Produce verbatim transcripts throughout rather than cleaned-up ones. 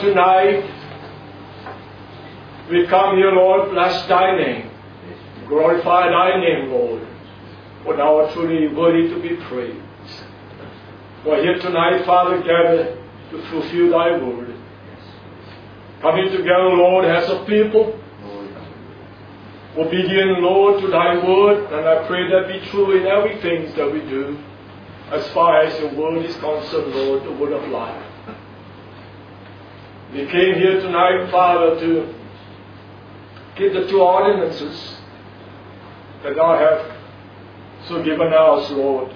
tonight. We come here, Lord, bless Thy name. Glorify Thy name, Lord. For Thou art truly worthy to be praised. We're here tonight, Father, gathered to fulfill Thy word. Coming together, Lord, as a people, obedient, Lord, to Thy word, and I pray that be true in everything that we do, as far as Your word is concerned, Lord, the word of life. We came here tonight, Father, to give the two ordinances that Thou have so given us, Lord,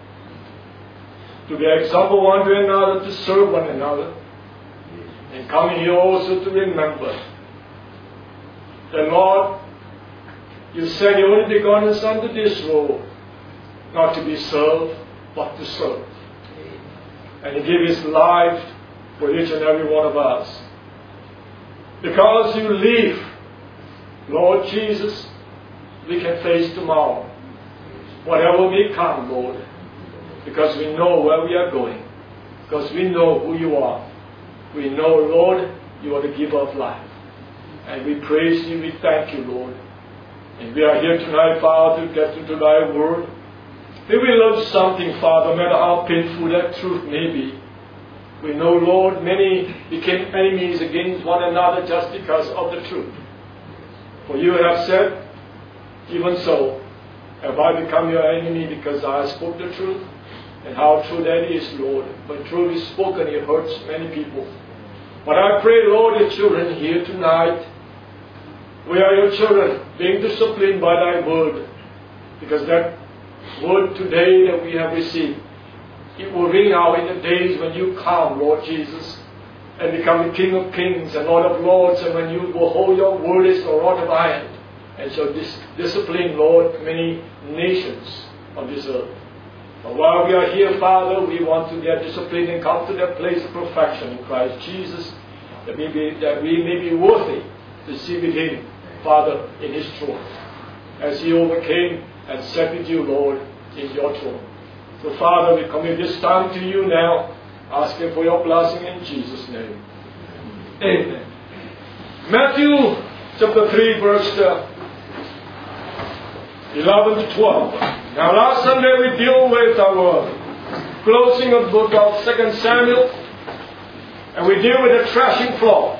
to be example one to another, to serve one another, and coming here also to remember that, Lord, You said You only begotten us unto this role, not to be served, but to serve. And He gave His life for each and every one of us. Because You live, Lord Jesus, we can face tomorrow. Whatever may come, Lord. Because we know where we are going. Because we know who You are. We know, Lord, You are the giver of life. And we praise You, we thank You, Lord. And we are here tonight, Father, to get into Thy word. May we learn something, Father, no matter how painful that truth may be. We know, Lord, many became enemies against one another just because of the truth. For You have said, even so, have I become your enemy because I spoke the truth? And how true that is, Lord. When truth is spoken, it hurts many people. But I pray, Lord, Your children here tonight, we are Your children, being disciplined by Thy word. Because that word today that we have received, it will ring out in the days when You come, Lord Jesus, and become the King of Kings and Lord of Lords, and when You will hold Your word as a rod of iron, and shall dis- discipline, Lord, many nations on this earth. But while we are here, Father, we want to get disciplined and come to that place of perfection in Christ Jesus, that we, be, that we may be worthy to sit with Him, Father, in His throne, as He overcame and sat with You, Lord, in Your throne. So, Father, we commit this time to You now, asking for Your blessing in Jesus' name. Amen. Matthew chapter three, verse uh, eleven to twelve. Now, last Sunday we deal with our closing of the book of Second Samuel, and we deal with the threshing floor,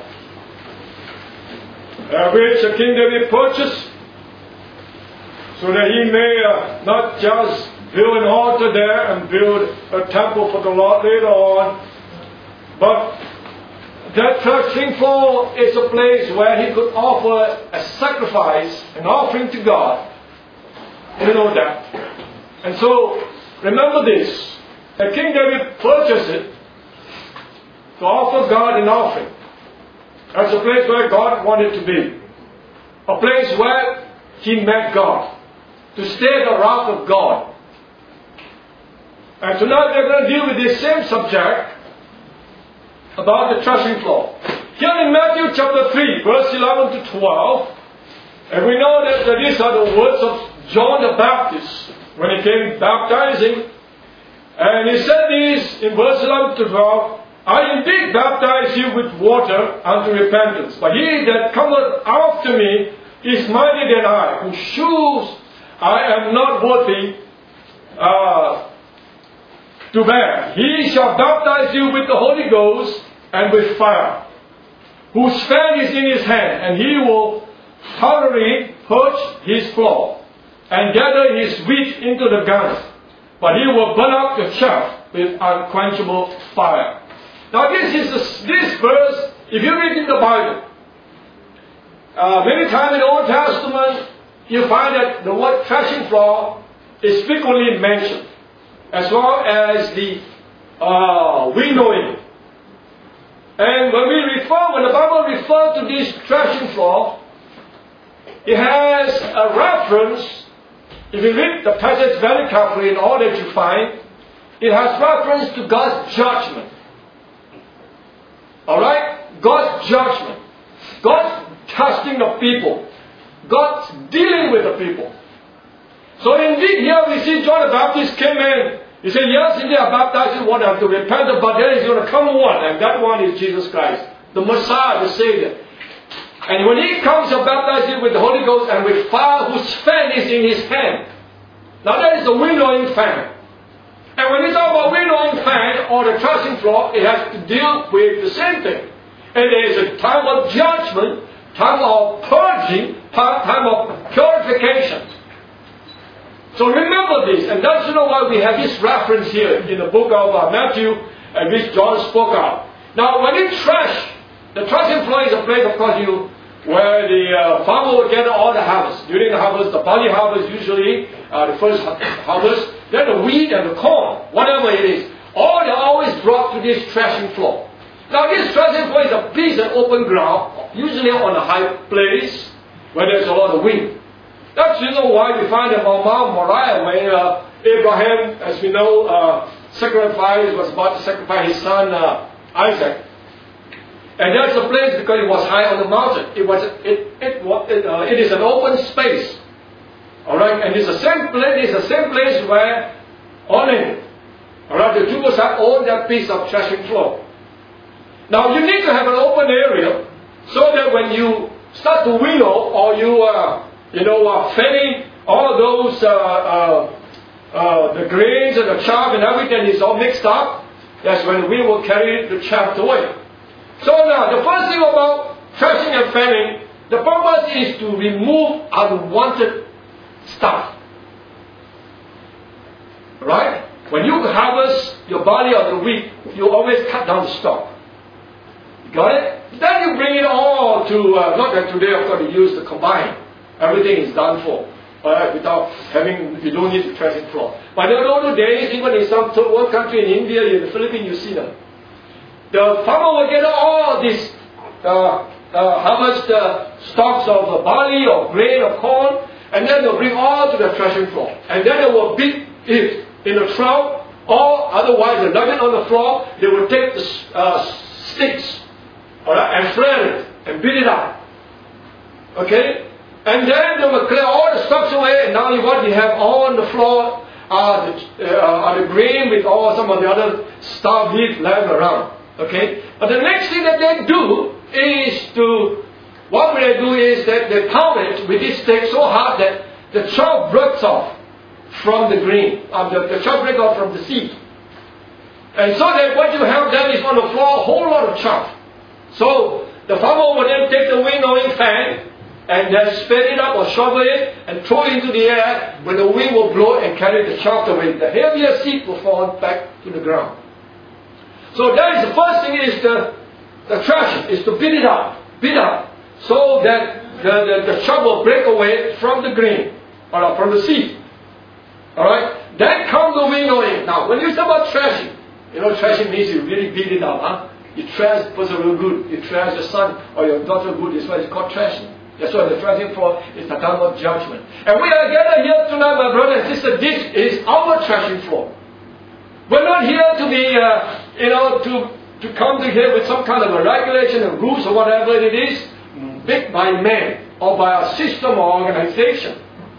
uh, which the King David purchased, so that he may uh, not just build an altar there and build a temple for the Lord later on, but that threshing floor is a place where he could offer a sacrifice, an offering to God. You know that. And so, remember this. That King David purchased it to offer God an offering. That's a place where God wanted to be. A place where he met God. To stay at the wrath of God. And tonight we're going to deal with this same subject about the threshing floor. Here in Matthew chapter three, verse eleven to twelve, and we know that, that these are the words of John the Baptist when he came baptizing. And he said this in verse eleven to twelve, I indeed baptize you with water unto repentance, but he that cometh after me is mightier than I, whose shoes I am not worthy uh, to bear. He shall baptize you with the Holy Ghost and with fire, whose fan is in his hand, and he will thoroughly purge his floor, and gather his wheat into the garner, but he will burn up the chaff with unquenchable fire. Now this is the, this verse, if you read in the Bible, uh, many times in the Old Testament, you find that the word threshing floor is frequently mentioned, as well as the uh, winnowing. And when we refer, when the Bible refers to this threshing floor, it has a reference. If you read the passage very carefully in all that you find, it has reference to God's judgment. Alright? God's judgment. God's testing of people. God's dealing with the people. So indeed here we see John the Baptist came in. He said, yes, indeed I baptize you water to repent, but there is going to come one, and that one is Jesus Christ. the Messiah, the Savior. And when He comes, He'll baptize you with the Holy Ghost and with fire, whose fan is in His hand. Now that is the winnowing fan. And when we talk about winnowing fan or the threshing floor, it has to deal with the same thing. And there is a time of judgment, time of purging, time of purification. So remember this, and that's you know why we have this reference here in the book of uh, Matthew, and which John spoke of. Now, when you thresh, the threshing floor is a place, of course, you where the uh, farmer will gather all the harvest. During the harvest, the barley harvest usually, uh, the first harvest, then the wheat and the corn, whatever it is, all they always brought to this threshing floor. Now, this threshing floor is a piece of open ground, usually on a high place where there's a lot of wind. That's you know why we find that on Mount Moriah, when uh, Abraham, as we know, uh, sacrificed, was about to sacrifice his son uh, Isaac. And that's a place because it was high on the mountain. It was it it it, uh, it is an open space. All right, and it's the same place. It's the same place where Onan, all right, the Jews have owned that piece of threshing floor. Now you need to have an open area so that when you start to winnow or you uh, you know are fanning all those uh, uh, uh, the grains and the chaff and everything is all mixed up. That's when we will carry the chaff away. So now, the first thing about threshing and fanning, the purpose is to remove unwanted stuff. Right? When you harvest your barley or the wheat, you always cut down the stalk. Got it? Then you bring it all to, uh, not that today of course you use the combine. Everything is done for. Alright, without having, you don't need the threshing floor. But in older days, even in some third world country, in India, in the Philippines, you see them. The farmer will gather all these uh, uh, harvest uh, stalks of uh, barley or grain or corn, and then they'll bring all to the threshing floor. And then they will beat it in a trough, or otherwise they lay it on the floor. They will take the uh, sticks, all right, and flare it and beat it up. Okay, and then they will clear all the stalks away. And now what we have on the floor are the, uh, are the grain with all some of the other starved leaf left around. Okay, but the next thing that they do is to, what they do is that they pound it with this stick so hard that the chaff breaks off from the grain, uh, the, the chaff breaks off from the seed. And so that what you have then is on the floor a whole lot of chaff. So the farmer will then take the winnowing fan and then spread it up or shovel it and throw it into the air when the wind will blow and carry the chaff away. The heavier seed will fall back to the ground. So that is the first thing is the, the threshing, is to beat it up, beat up, so that the, the, the chaff will break away from the grain, or from the seed. Alright? Then comes the winnowing. Now, when you talk about threshing, you know threshing means you really beat it up, huh? You thrash the person real good, you thrash your son or your daughter good, is what it's called threshing. That's why the threshing floor is the time of judgment. And we are gathered here tonight, my brother and sister, this is our threshing floor. We're not here to be, uh, you know, to, to come to here with some kind of a regulation and rules or whatever it is, big by man or by a system or organization.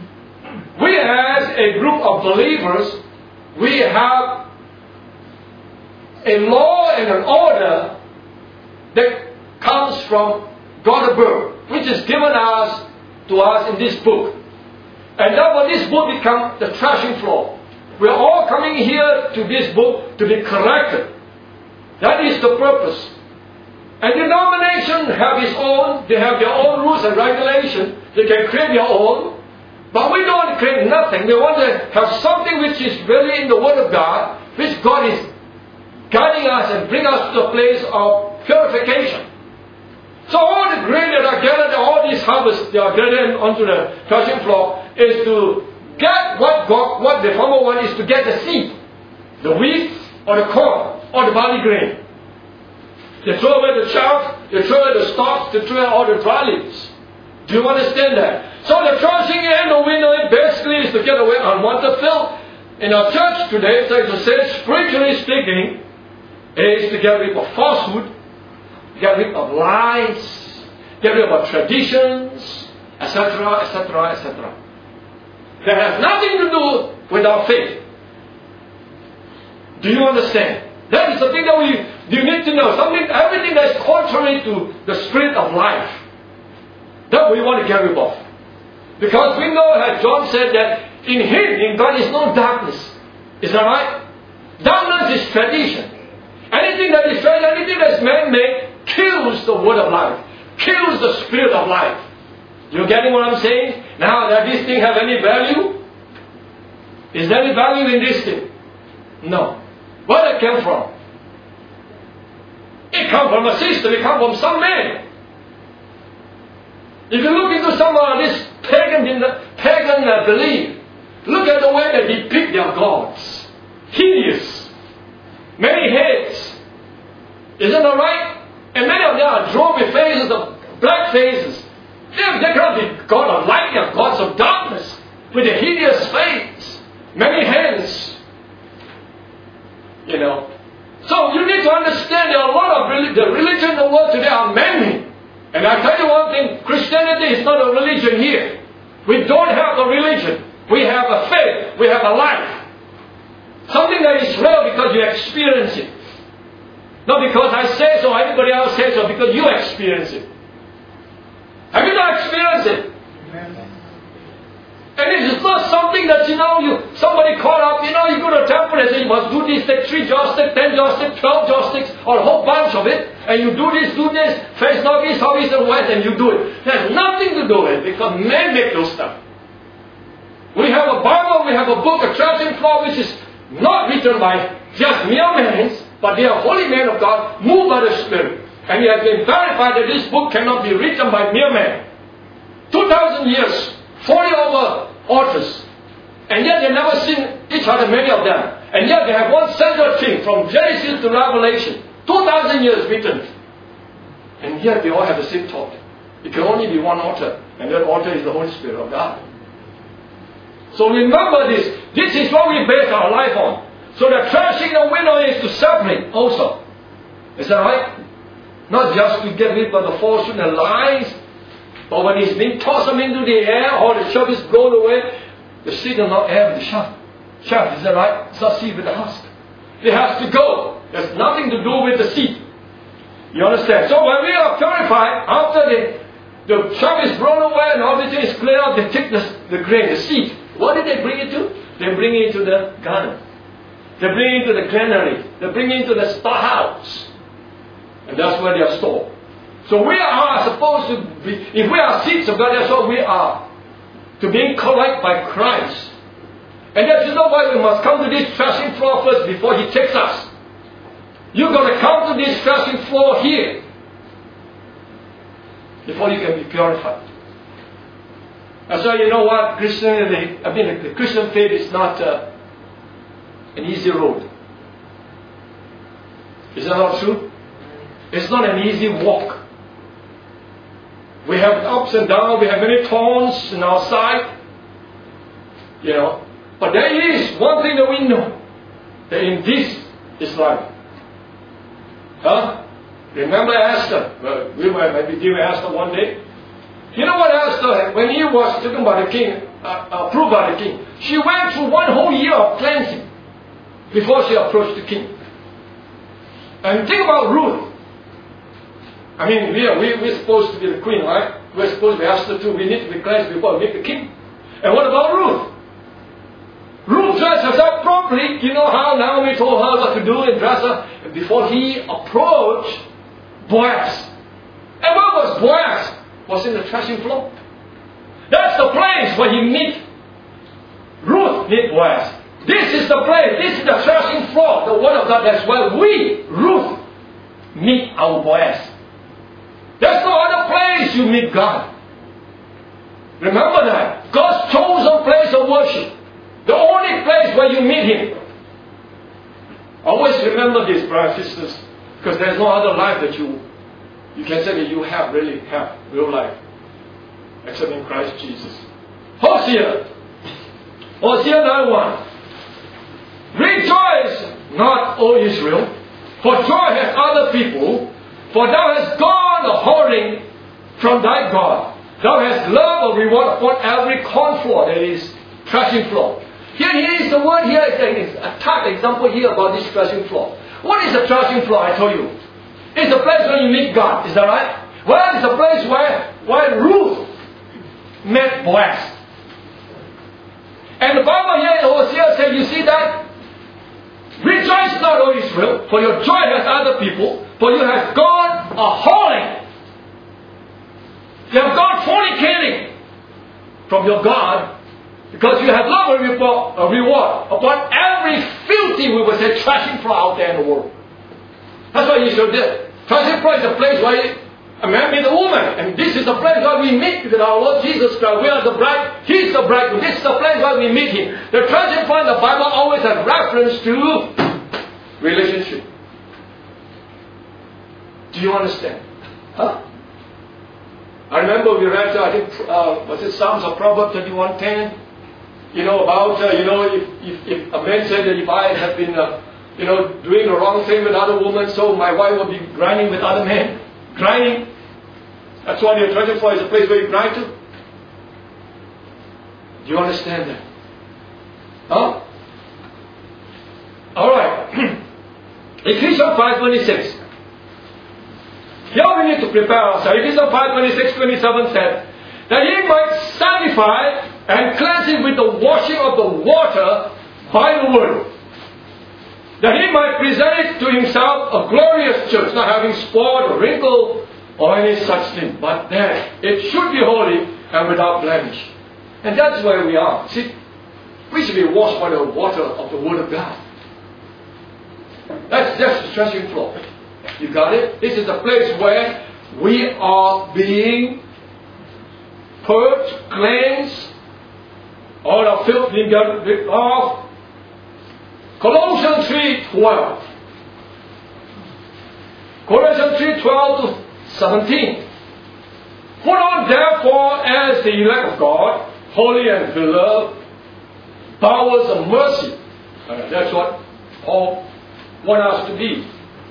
We as a group of believers, we have a law and an order that comes from God above, which is given us to us in this book. And therefore this book becomes the threshing floor. We're all coming here to this book to be corrected. That is the purpose. And denomination have its own, they have their own rules and regulations. They can create their own. But we don't create nothing. We want to have something which is really in the Word of God, which God is guiding us and bring us to a place of purification. So all the grain that are gathered, all these harvests that are gathered onto the threshing floor is to get what God, what the farmer wants is to get the seed, the wheat or the corn or the barley grain. They throw away the chaff, they throw away the stalks, they throw away all the dry leaves. Do you understand that? So the threshing and the winnowing basically is to get away unwanted filth. In our church today, so to say, spiritually speaking, is to get rid of falsehood, get rid of lies, get rid of traditions, et cetera, et cetera, et cetera. That has nothing to do with our faith. Do you understand? That is the thing that we you need to know. Something, everything that is contrary to the spirit of life, that we want to get rid of. Because we know, as John said, that in Him, in God, is no darkness. Is that right? Darkness is tradition. Anything that is tradition, anything that is man-made, kills the word of life, kills the spirit of life. You getting what I'm saying? Now, does this thing have any value? Is there any value in this thing? No. Where it came from? It comes from a system. It comes from some man. If you look into some of this pagan, in the pagan uh, belief, look at the way they depict their gods. Hideous. Many heads. Isn't that right? And many of them are drawn with faces of black faces. They, they cannot be God of light. They are gods of darkness with a hideous face. Many hands. You know. So you need to understand there are a lot of religion. The religion in the world today are man-made. And I tell you one thing, Christianity is not a religion here. We don't have a religion. We have a faith. We have a life. Something that is real because you experience it. Not because I say so or anybody else says so, because you experience it. Have you not experienced it? Amen. And it is not something that, you know, you somebody caught up, you know, you go to a temple and say you must do this, take three joysticks, ten joysticks, twelve joysticks, or a whole bunch of it, and you do this, do this, face north, east, south, east, and west, and you do it. There's nothing to do with it, because men make those stuff. We have a Bible, we have a book, a threshing floor, which is not written by just mere men, but they are holy men of God, moved by the Spirit. And it has been verified that this book cannot be written by mere men. Two thousand years, forty over authors. And yet they never seen each other, many of them. And yet they have one central thing, from Genesis to Revelation. Two thousand years written. And yet they all have the same thought. It can only be one author. And that author is the Holy Spirit of God. So remember this. This is what we base our life on. So the threshing the winnow is to separate also. Is that right? Not just to get rid of the falsehood and lies, but when it's being tossed them into the air, or the chaff is blown away, the seed will not air with the chaff. Chaff, is that right? It's not seed with the husk. It has to go. There's nothing to do with the seed. You understand? So when we are purified, after the, the chaff is blown away and everything is cleared out, they take the, the grain, the seed. What did they bring it to? They bring it to the garden. They bring it to the granary. They bring it to the storehouse. And that's where they are stored. So we are supposed to be, if we are seeds of God, that's what we are. To being correct by Christ. And that is not why we must come to this threshing floor first before He takes us. You've got to come to this threshing floor here before you can be purified. And so you know what? Christianity, I mean the Christian faith is not uh, an easy road. Is that not true? It's not an easy walk. We have ups and downs, we have many thorns in our side. You know. But there is one thing that we know. That in this is life. Huh? Remember Esther? Well, we were maybe give Esther one day. You know what Esther, when he was taken by the king, uh, approved by the king, she went through one whole year of cleansing before she approached the king. And think about Ruth. I mean, we are, we, we're supposed to be the queen, right? We're supposed to be Esther too. We need to be cleansed before we meet the king. And what about Ruth? Ruth dressed herself properly. You know how Naomi told her what to do and dress her before he approached Boaz. And what was Boaz? Was in the threshing floor. That's the place where he meet Ruth meet Boaz. This is the place. This is the threshing floor. The word of God. That's where we, Ruth, meet our Boaz. There's no other place you meet God. Remember that. God's chosen place of worship. The only place where you meet Him. Always remember this, brothers and sisters, because there's no other life that you you can say that you have really have real life except in Christ Jesus. Hosea. Hosea nine one. Rejoice not, O Israel, for joy has other people, for thou hast gone a whoring from thy God. Thou hast loved a reward upon every corn floor, that is, threshing floor. Here, here is the word here, is a type example here about this threshing floor. What is the threshing floor? I told you. It's a place where you meet God. Is that right? Well, it's a place where, where Ruth met Boaz. And the Bible here in Hosea says, you see that? Rejoice not, O Israel, for your joy has other people, for you have gone a whoring. You have gone fornicating from your God, because you have loved a reward, a reward upon every filthy, we would say, threshing floor out there in the world. That's what Israel did. Threshing floor is a place where a man meets a woman, and this is the place where we meet with our Lord Jesus Christ. We are the bride, He is the bridegroom. This is the place where we meet Him. The threshing floor in the Bible always has reference to relationship. Do you understand? Huh? I remember we read, I think, uh, was it Psalms or Proverbs thirty-one ten? You know, about, uh, you know, if, if, if a man said that if I have been, uh, you know, doing the wrong thing with other women, so my wife will be grinding with other men. Grinding. That's what you're threshing floor is a place where you grind to. Do you understand that? Huh? Alright. Ephesians five twenty-six. Here we need to prepare ourselves. Ephesians five twenty-six twenty-seven said, that He might sanctify and cleanse it with the washing of the water by the word, that He might present it to Himself a glorious church, not having spot or wrinkle or any such thing, but that it should be holy and without blemish. And that's where we are. See, we should be washed by the water of the Word of God. That's just the threshing floor. You got it? This is a place where we are being purged, cleansed, all our filth being got rid of. Colossians three twelve. Colossians three twelve to seventeen. Put on therefore as the elect of God, holy and beloved, bowels of mercy. Uh, that's what Paul wants us to be.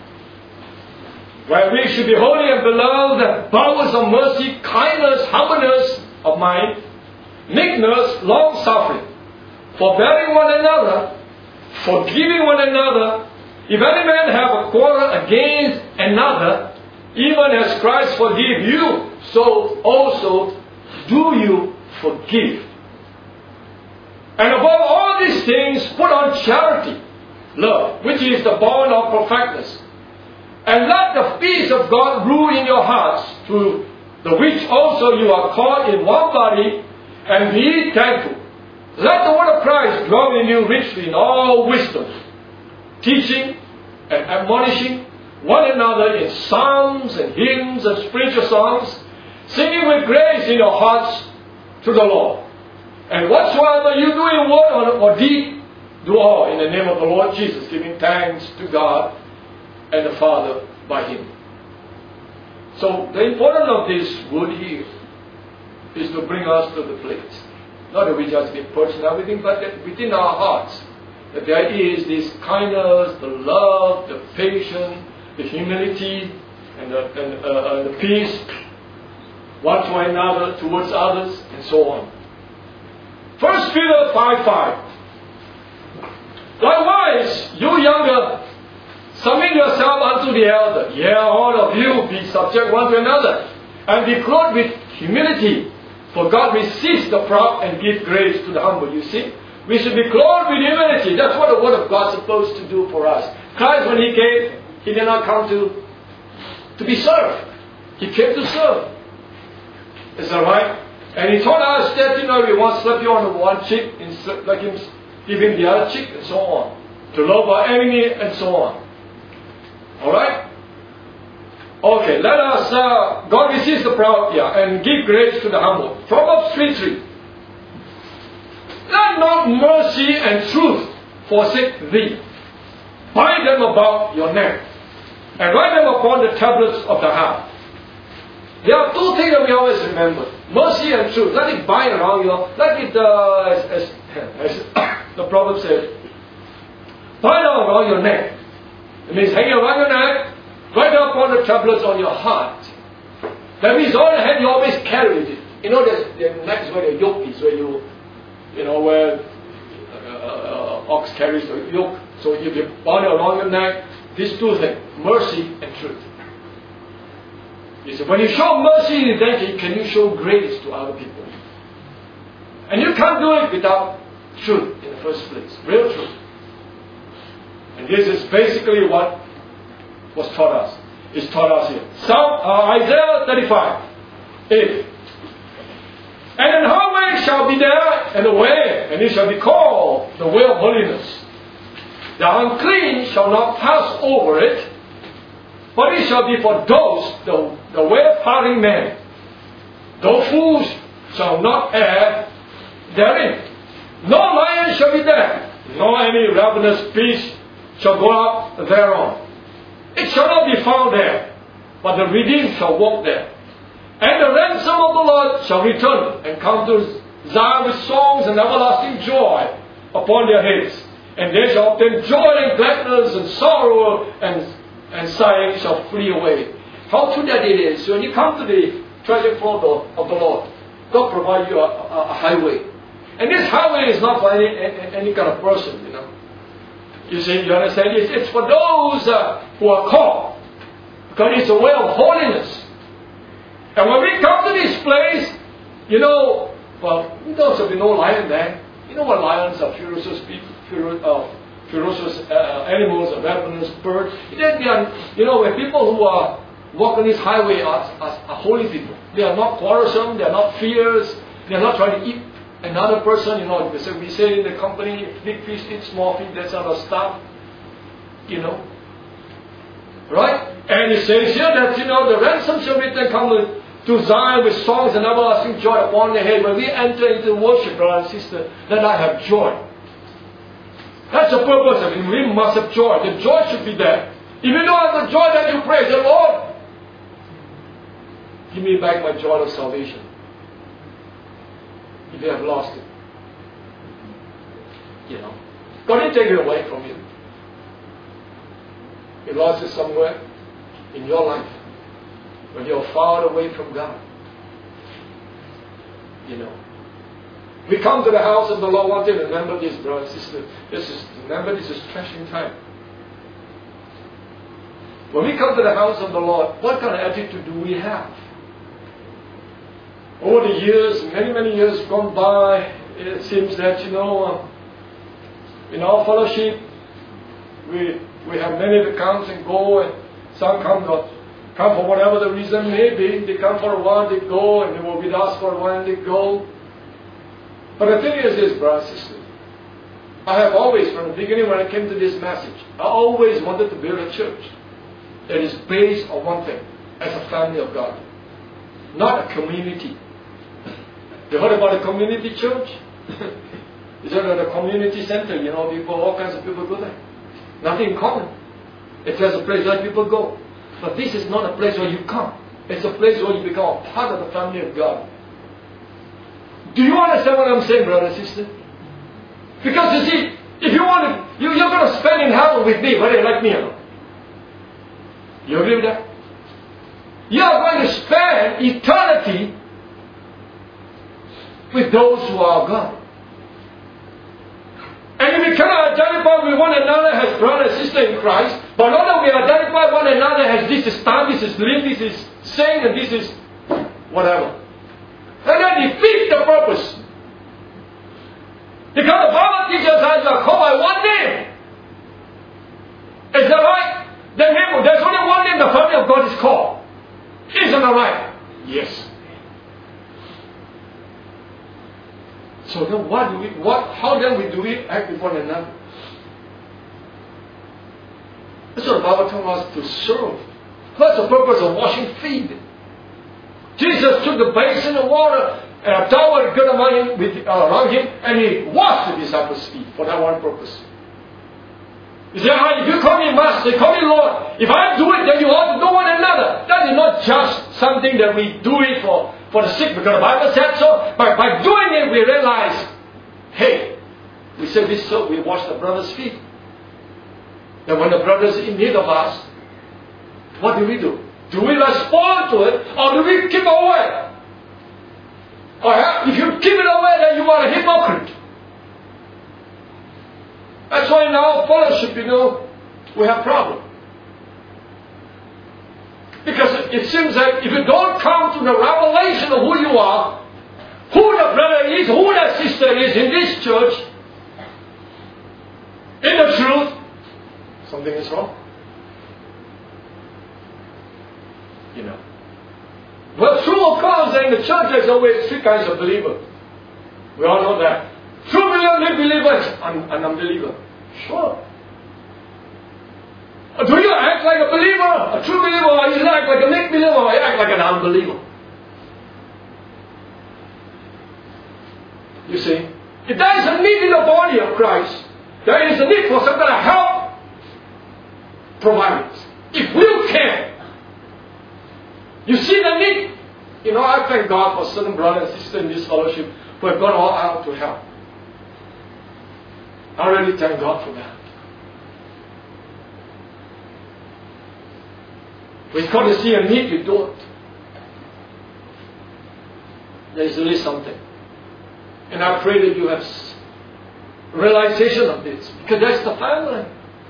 Where we should be holy and beloved, bowels of mercy, kindness, humbleness of mind, meekness, long suffering, forbearing one another, forgiving one another. If any man have a quarrel against another, even as Christ forgave you, so also do you forgive. And above all these things, put on charity, love, which is the bond of perfectness. And let the peace of God rule in your hearts, through the which also you are called in one body, and be thankful. Let the word of Christ dwell in you richly in all wisdom, teaching and admonishing one another in psalms and hymns and spiritual songs, singing with grace in your hearts to the Lord. And whatsoever you do in word or deed, do all in the name of the Lord Jesus, giving thanks to God and the Father by Him. So the importance of this word here is to bring us to the place. Not that we just be purged and everything, but that within our hearts, that there is this kindness, the love, the patience, the humility, and the, and, uh, and the peace, one to another, towards others, and so on. First Peter five five. Likewise, you younger, submit yourself unto the elder. Yea, all of you be subject one to another, and be clothed with humility. For God resists the proud and gives grace to the humble. You see, we should be clothed with humility. That's what the Word of God is supposed to do for us. Christ, when He came, He did not come to, to be served. He came to serve. Is that right? And He told us that, you know, we want to slap you on the one cheek, and like Him giving the other cheek, and so on. To love our enemy, and so on. Alright? Okay, let us, uh, God resists the proud, yeah, and give grace to the humble. Proverbs three three. Let not mercy and truth forsake thee. Bind them about your neck, and write them upon the tablets of the heart. There are two things that we always remember. Mercy and truth. Let it bind around you. Let it, uh, as, as, as the proverb says, bind them around your neck. It means hang around your neck, write upon the tablets on your heart. That means all the head you always carry it. You know, there's, the neck is where the yoke is, where you, you know, where uh, uh, ox carries the yoke. So if you bind it around your neck, These two things, mercy and truth. You see, when you show mercy, then can you show grace to other people? And you can't do it without truth in the first place, real truth. And this is basically what was taught us. It's taught us here. Psalm, uh, Isaiah thirty-five, eight. And an highway shall be there, and a way, and it shall be called the way of holiness. The unclean shall not pass over it, but it shall be for those, the, the wayfaring men. Those fools shall not err therein. No lion shall be there, nor any ravenous beast shall go up thereon. It shall not be found there, but the redeemed shall walk there. And the ransom of the Lord shall return and come to Zion with songs and everlasting joy upon their heads. And they shall obtain joy and gladness, and sorrow and, and sighing shall flee away. How true that it is. So when you come to the treasure floor of the Lord, God provide you a, a, a highway. And this highway is not for any, any, any kind of person, you know. You see, you understand? It's, it's for those uh, who are called. Because it's a way of holiness. And when we come to this place, you know, well, there will be no lion there. You know what lions are? Ferocious people, fero- uh, ferocious uh, animals, ravenous birds. They are, you know, when people who are walking this highway are, are, are holy people. They are not quarrelsome. They are not fierce. They are not trying to eat another person. You know, so we say in the company, big fish eat small fish. That sort of stuff. You know, right? And it says here that, you know, the ransom shall return come to to Zion with songs and everlasting joy upon their head. When we enter into worship, brother and sister, then I have joy. That's the purpose of it. We must have joy. The joy should be there. If you don't have the joy, then you praise the Lord. Give me back my joy of salvation. If you have lost it. You know. God didn't take it away from you. You lost it somewhere in your life. When you're far away from God. You know. We come to the house of the Lord. Want to remember this, brother and sister. This is, remember, this is threshing time. When we come to the house of the Lord, what kind of attitude do we have? Over the years, many, many years gone by, it seems that, you know, uh, in our fellowship, we we have many that comes and go, and some come not. Come for whatever the reason may be. They come for a while, they go, and they will be with us for a while, and they go. But the thing is this, brothers and sisters. I have always, from the beginning when I came to this message, I always wanted to build a church that is based on one thing, as a family of God. Not a community. You heard about a community church? Is that a community center? You know, people, all kinds of people go there. Nothing in common. It's just a place where people go. But this is not a place where you come. It's a place where you become a part of the family of God. Do you understand what I'm saying, brother and sister? Because you see, if you want to, you, you're going to spend in heaven with me, whether you like me or not. You agree with that? You are going to spend eternity with those who are God. And if we cannot identify with one another as brother and sister in Christ, but not that we identify one another as this is time, this is live, this is saying, and this is whatever. And then defeat the purpose. Because the Bible teaches us you are called by one name. Is that right? Then there's only one name the family of God is called. Isn't that right? Yes. So then what do we, what, how then we do we act with one another? That's what the Bible tells us to serve. That's the purpose of washing feet. Jesus took the basin of water and a towel good around him, around him and he washed the disciples' feet for that one purpose. You say, ah, if you call me Master, call me Lord. If I do it, then you ought to know one another. That is not just something that we do it for, for the sick, because the Bible said so. But by doing it, we realize, hey, we say this so we wash the brother's feet. And when the brother's in need of us, what do we do? Do we respond to it, or do we keep away? Or if you keep it away, then you are a hypocrite. That's why in our fellowship, you know, we have problems. it seems that if you don't come to the revelation of who you are, who the brother is, who the sister is in this church, in the truth, something is wrong. You know. But true, of course, in the church there's always three kinds of believers. We all know that. True believer, believers, and an unbeliever. Sure. Do you act like a believer, a true believer, or you act like a make believer, or you act like an unbeliever? You see, if there is a need in the body of Christ, there is a need for some kind of help, provide it. If we can. You see the need. You know, I thank God for certain brothers and sisters in this fellowship who have gone all out to help. I really thank God for that. We've got to see a need, we do it. There's really something. And I pray that you have realization of this. Because that's the family.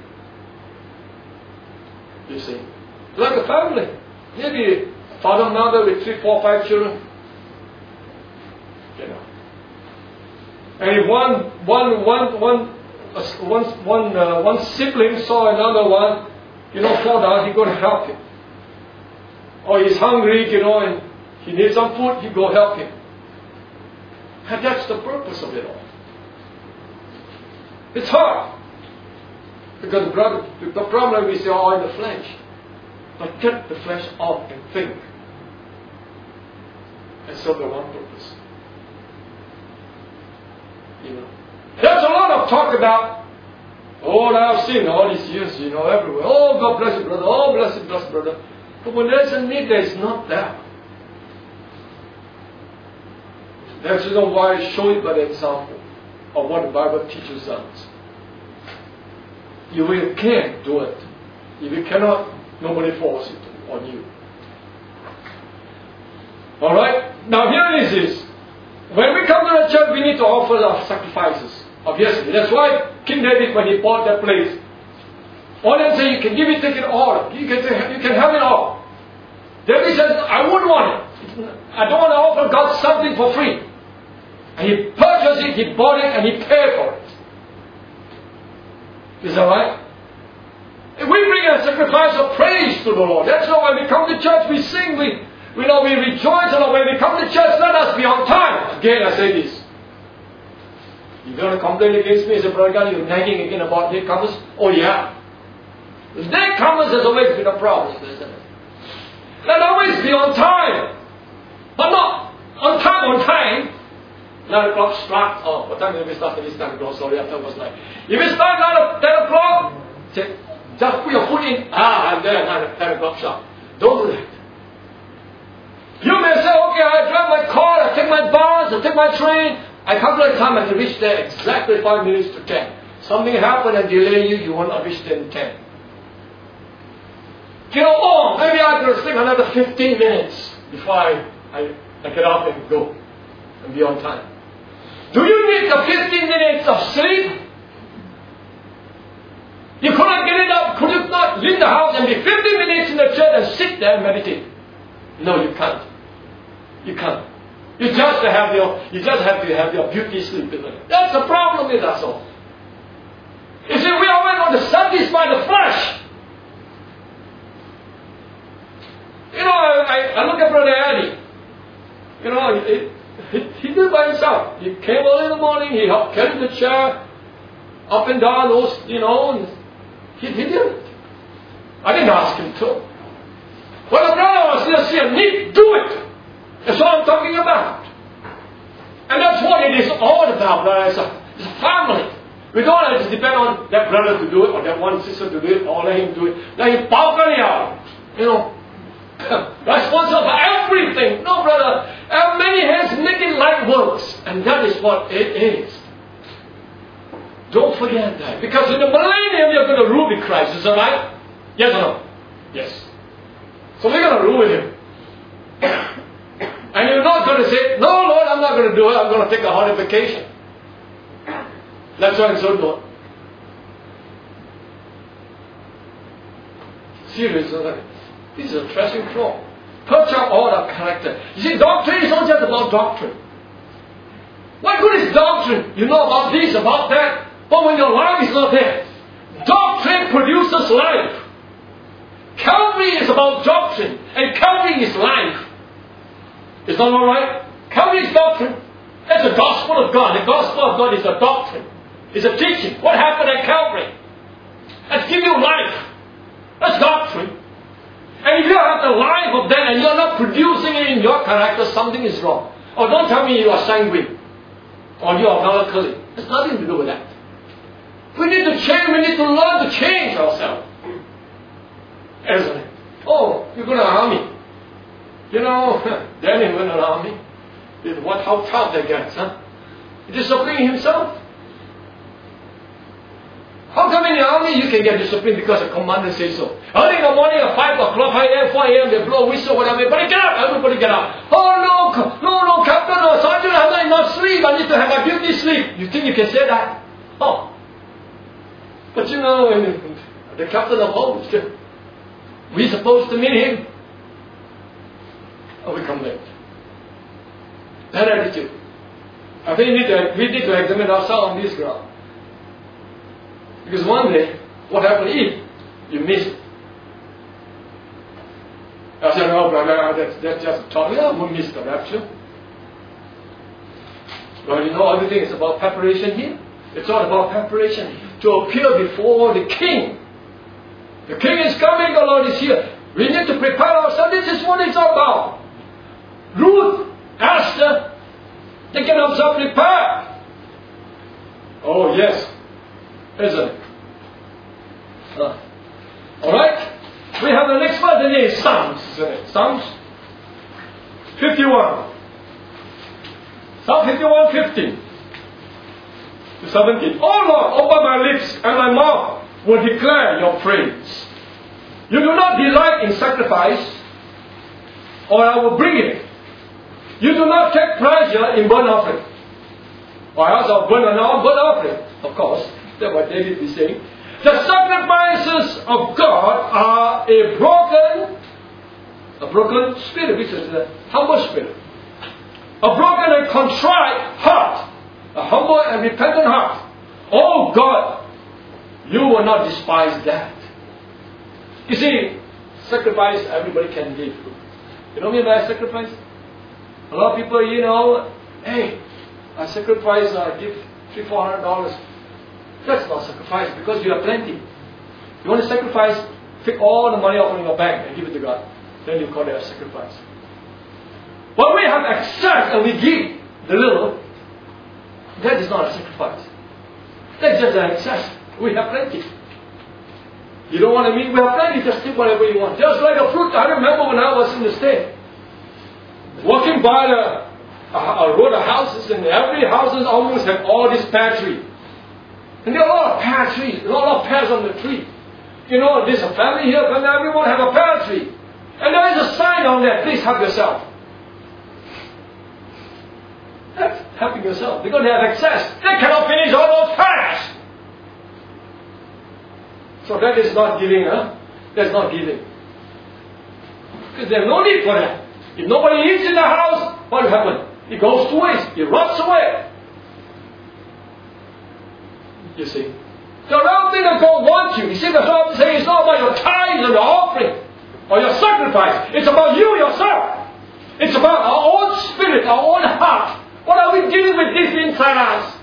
You see. Like a family. Maybe father and mother with three, four, five children. You know. And if one, one, one, one, one, one, uh, one sibling saw another one, you know, fall down, he go to help him. Or he's hungry, you know, and he needs some food, you go help him. And that's the purpose of it all. It's hard. Because brother, the problem is you're all in the flesh. But get the flesh off and think. And serve the one purpose. You know. There's a lot of talk about, oh, I've seen all these years, you know, everywhere. Oh, God bless you, brother. Oh, bless you, bless you, brother. But when there's a need, there's not that. That's the reason why I show it by the example of what the Bible teaches us. You will can do it. If you cannot, nobody forces it on you. Alright? Now here it is. When we come to the church, we need to offer our sacrifices. Obviously. That's why King David, when he bought that place, all them say, you can give it, take it all. You can, you can have it all. David says, I wouldn't want it. I don't want to offer God something for free. And he purchased it, he bought it, and he paid for it. Is that right? And we bring a sacrifice of praise to the Lord. That's why when we come to church, we sing, we, we know we rejoice. And when we come to church, let us be on time. Again, I say this. You're going to complain against me as a brother, you're nagging again about latecomers? Oh yeah. Latecomers has always been a problem, isn't it? Let always be on time. But not on time, on time. nine o'clock strike. Oh, what time did we start? This time, oh, sorry, after was nine. If we start nine, ten o'clock, say, just put your foot in. Ah, I'm there, nine, ten o'clock sharp. Don't do that. You may say, okay, I drive my car, I take my bus, I take my train. I calculate time and reach there exactly five minutes to ten. Something happened and delay you, you will not reach there in ten. You know, oh, maybe I could sleep another fifteen minutes before I, I, I get up and go and be on time. Do you need the fifteen minutes of sleep? You couldn't get it up. Could you not leave the house and be fifteen minutes in the church and sit there and meditate? No, you can't. You can't. You just have your, you just have to have your beauty sleep. That's the problem with us all. You see, we always want to satisfy the flesh. You know, I, I look at Brother Eddie. You know, he, he, he did it by himself. He came early in the morning, he helped carry the chair up and down, those, you know, and he, he did it. I didn't ask him to. Well, the brother was just here, need do it. That's what I'm talking about. And that's what it is all about, brother. It's a, it's a family. We don't have to depend on that brother to do it, or that one sister to do it, or let him do it. Let him power out. You know, responsible for everything. No, brother. How many hands making light works? And that is what it is. Don't forget that. Because in the millennium, you're going to rule with Christ. Is that right? Yes or no? Yes. So we're going to rule with Him. And you're not going to say, no, Lord, I'm not going to do it. I'm going to take a holiday vacation. That's why I'm so good. Serious, isn't it? This is a threshing floor. Purge out all our character. You see, doctrine is not just about doctrine. What good is doctrine? You know about this, about that. But when your life is not there, doctrine produces life. Calvary is about doctrine, and Calvary is life. Is that all right? Calvary is doctrine. That's the gospel of God. The gospel of God is a doctrine. It's a teaching. What happened at Calvary? That's give you life. That's doctrine. And if you have the life of that and you're not producing it in your character, something is wrong. Or don't tell me you are sanguine. Or you are melancholy. There's nothing to do with that. We need to change. We need to learn to change ourselves. Isn't it? Oh, you're going to army. You know, Daniel went to the army. What, how tough that gets, huh? He disciplining himself. How come in the army you can get disciplined because the commander says so? Early in the morning at five o'clock, five a.m., four a.m., they blow a whistle, whatever. Everybody get up! Everybody get up! Oh no, no, no, Captain, no, Sergeant, I have not sleep. I need to have my beauty sleep. You think you can say that? Oh. But you know, the captain of hosts, we're supposed to meet him. Oh, we come late. That attitude. I think we need to, we need to examine ourselves on this ground. Because one day, what happened if you miss it? I said, no, brother, that's, that's just a talk. Yeah, we missed the rapture. Well, you know, everything is about preparation here. It's all about preparation to appear before the King. The King is coming, the Lord is here. We need to prepare ourselves. This is what it's all about. Ruth, Esther, they get themselves prepared. Oh, yes. Isn't it? Uh, Alright? We have the next verse, the name is Psalms, isn't it? Psalms fifty-one. Psalm fifty-one, fifteen to seventeen. Oh Lord, open my lips and my mouth will declare your praise. You do not delight in sacrifice, or I will bring it. You do not take pleasure in burnt offering, or else I'll burn an burnt offering, of course. That's what David is saying. The sacrifices of God are a broken, a broken spirit, which is a humble spirit. A broken and contrite heart. A humble and repentant heart. Oh God, you will not despise that. You see, sacrifice everybody can give. You know what I mean by sacrifice? A lot of people, you know, hey, I sacrifice, I give three, four hundred dollars. That's not sacrifice because you have plenty. You want to sacrifice, take all the money out from your bank and give it to God. Then you call it a sacrifice. When we have excess and we give the little, that is not a sacrifice. That's just an excess. We have plenty. You don't want to meet, we have plenty, just take whatever you want. Just like a fruit. I remember when I was in the States, walking by the, a, a road of houses, and every house almost had all this pear tree. And there are a lot of pear trees, a lot of pears on the tree. You know, there's a family here, and everyone have a pear tree. And there is a sign on there, please help yourself. That's helping yourself, because they have excess. They cannot finish all those pears. So that is not giving, huh? That's not giving. Because there's no need for that. If nobody eats in the house, what will happen? It goes to waste. It rots away. You see. The real thing that God wants you. You see, that's what I'm saying. It's not about your tithes and your offering or your sacrifice. It's about you yourself. It's about our own spirit, our own heart. What are we dealing with this inside us?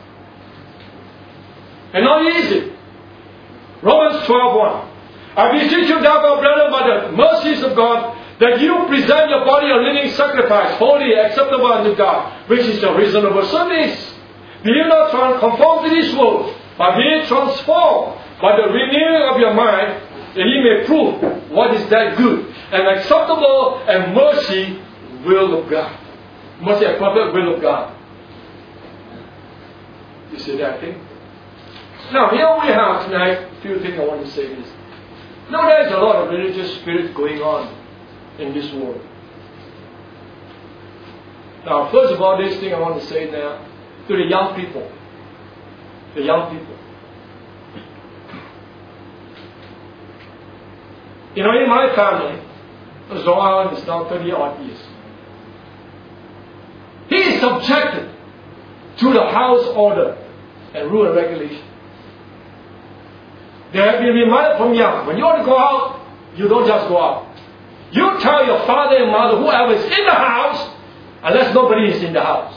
And not easy. Romans twelve one. I beseech you, therefore, brethren, by the mercies of God, that you present your body a living sacrifice, holy, acceptable unto God, which is your reasonable service. Be you not conformed to this world, but be transformed by the renewing of your mind, that ye may prove what is that good and acceptable and mercy will of God. Mercy and perfect will of God. You see that thing? Now here we have tonight a few things I want to say this. Now there's a lot of religious spirit going on in this world. Now first of all, this thing I want to say now to the young people. The young people. You know, in my family, Zoran is now thirty odd years. He is subjected to the house order and rule and regulation. They have been reminded from young, when you want to go out, you don't just go out. You tell your father and mother, whoever is in the house, unless nobody is in the house.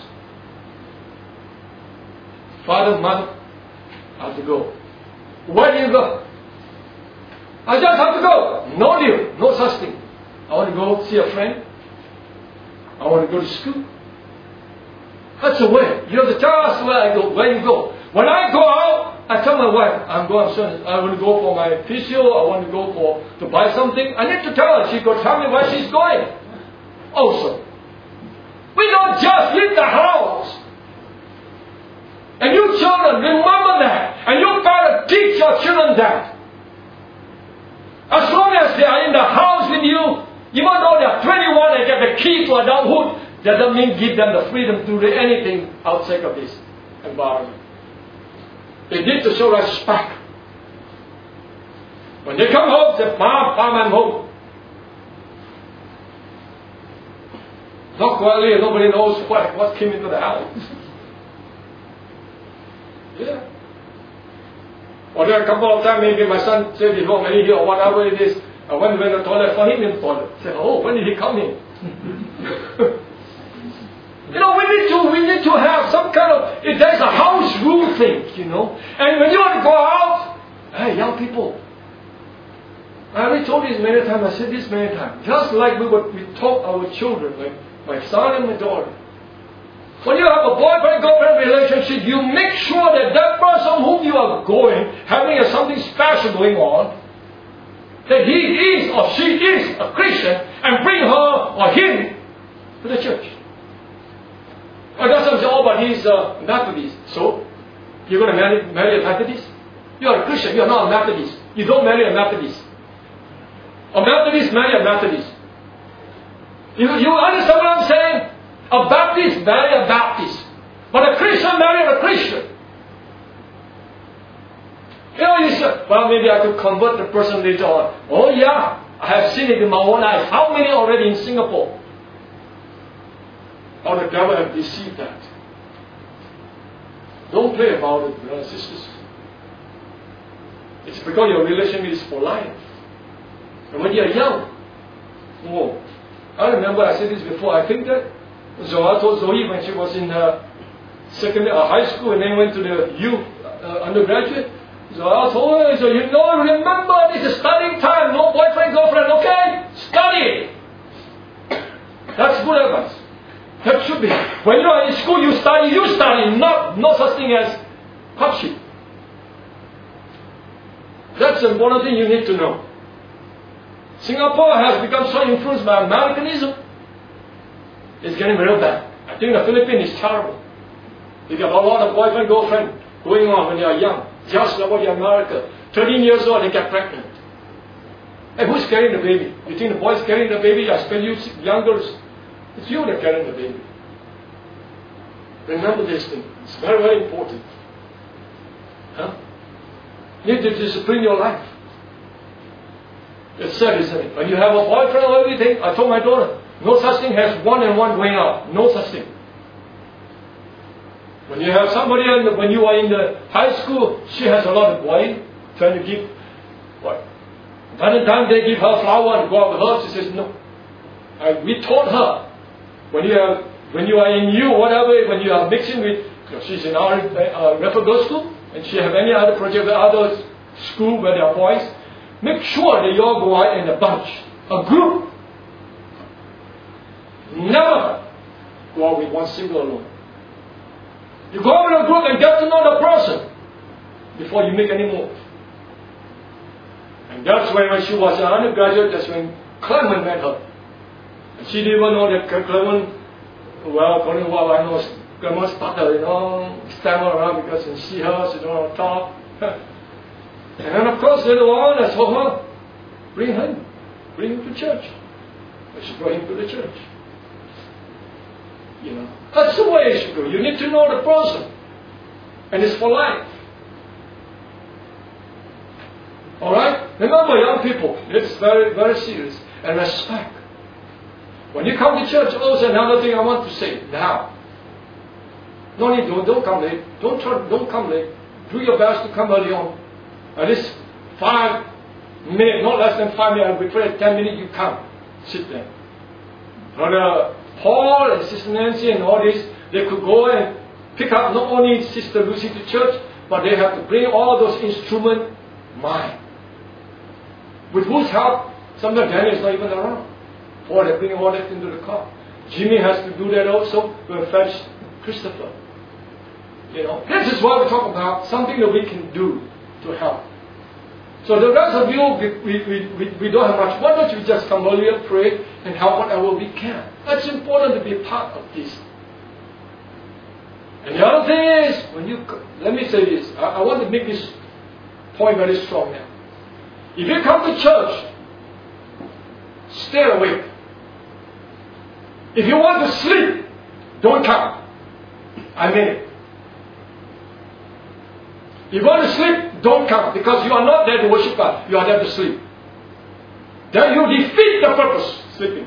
Father, mother, I have to go. Where do you go? I just have to go. No deal. No such thing. I want to go see a friend. I want to go to school. That's the way. You have to tell us where I go, where you go. When I go out, I tell my wife, I'm going, I want to go for my physio, I want to go for to buy something. I need to tell her. She go tell me where she's going. Also, we don't just leave the house. And you children, remember that. And you better teach your children that. As long as they are in the house with you, even though they are twenty-one and get the key to adulthood, that doesn't mean give them the freedom to do anything outside of this environment. They need to show respect. When they come home, say, Mom, Mom, I'm home. Not quietly, nobody knows what, what came into the house. Yeah. Or there are a couple of times, maybe my son said he's home and he or whatever it is. I went to the toilet for him in the toilet. I said, oh, when did he come in? You know, we need to we need to have some kind of, if there's a house rule thing, you know. And when you want to go out, hey, young people, I already told this many times, I said this many times. Just like we would we taught our children, like my son and my daughter. When you have a boyfriend-girlfriend relationship, you make sure that that person whom you are going, having a, something special going on, that he is or she is a Christian, and bring her or him to the church. Or doesn't say, oh, but he's a Methodist. So, you're going to marry, marry a Methodist? You're a Christian, you're not a Methodist. You don't marry a Methodist. A Methodist marry a Methodist. You, you understand what I'm saying? A Baptist marry a Baptist. But a Christian marry a Christian. You know, you say, well, maybe I could convert the person later on. Oh yeah, I have seen it in my own eyes. How many already in Singapore? How the devil have deceived that. Don't play about it, brothers and sisters. It's because your relationship is for life. And when you're young, oh, I remember I said this before, I think that Zoe told Zoe when she was in her secondary or high school and then went to the youth uh, undergraduate. Zoe told her, so you know, remember this is studying time, no boyfriend, girlfriend, okay? Study. That's good advice. That should be. When you are in school, you study, you study, not no such thing as hardship. That's the important thing you need to know. Singapore has become so influenced by Americanism. It's getting real bad. I think the Philippines is terrible. You got a lot of boyfriend, girlfriend going on when you are young. Just like what in America. thirteen years old, they get pregnant. Hey, who's carrying the baby? You think the boy's carrying the baby? I spell you young girls. It's you that carrying the baby. Remember this thing. It's very, very important. Huh? You need to discipline your life. It's sad, isn't it? When you have a boyfriend or everything, I told my daughter, no such thing as one and one going out. No such thing. When you have somebody, in the, when you are in the high school, she has a lot of boy trying to give what? By the time they give her flower and go out with her, she says no. And we taught her when you are when you are in you whatever when you are mixing with, you know, she's in our uh, Raffles Girls School and she have any other project with other school where there are boys. Make sure that you all go out in a bunch, a group. Never go out with one single alone. You go out with a group and get to know the person before you make any move. And that's when, when she was an undergraduate, that's when Clement met her. And she didn't even know that Clement, well, according to what I know, Clement started, you know, stammer around because when she see her, she don't want to talk. And then of course later on, I told her, bring him, bring him to church. I should bring him to the church. You know, that's the way it should go. You need to know the person. And it's for life. Alright? Remember, young people, it's very, very serious. And respect. When you come to church, also another thing I want to say now. No need, don't, don't come late. Don't try, don't come late. Do your best to come early on. At least five minutes, not less than five minutes. We pray ten minutes, you come. Sit there. Brother Paul and Sister Nancy and all this, they could go and pick up not only Sister Lucy to church, but they have to bring all those instruments mine. With whose help? Sometimes Daniel is not even around. Or they bring all that into the car. Jimmy has to do that also. We'll fetch Christopher. You know, this is what we talk about. Something that we can do to help. So the rest of you, we, we, we, we don't have much. Why don't you just come earlier, pray, and help whatever we can? That's important to be a part of this. And the other thing is, when you let me say this, I, I want to make this point very strong now. If you come to church, stay awake. If you want to sleep, don't come. I mean it. If you want to sleep, don't come, because you are not there to worship God. You are there to sleep. Then you defeat the purpose, sleeping.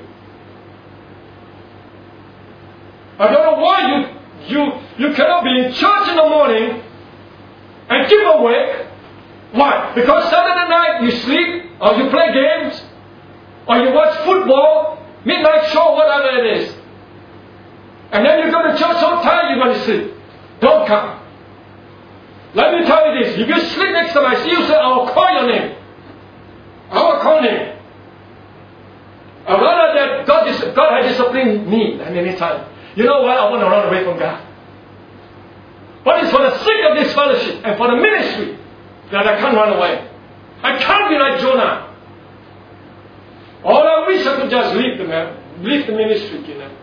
I don't know why you you you cannot be in church in the morning and keep awake. Why? Because Saturday night you sleep, or you play games, or you watch football, midnight show, whatever it is. And then you go to church so tired you're going to sleep. Don't come. Let me tell you this. If you sleep next time I see you, say, I will call your name. I will call name. I'd rather that God, dis- God has disciplined me than any time. You know why? I want to run away from God. But it's for the sake of this fellowship and for the ministry that I can't run away. I can't be like Jonah. All I wish I could just leave the man, leave the ministry, you know.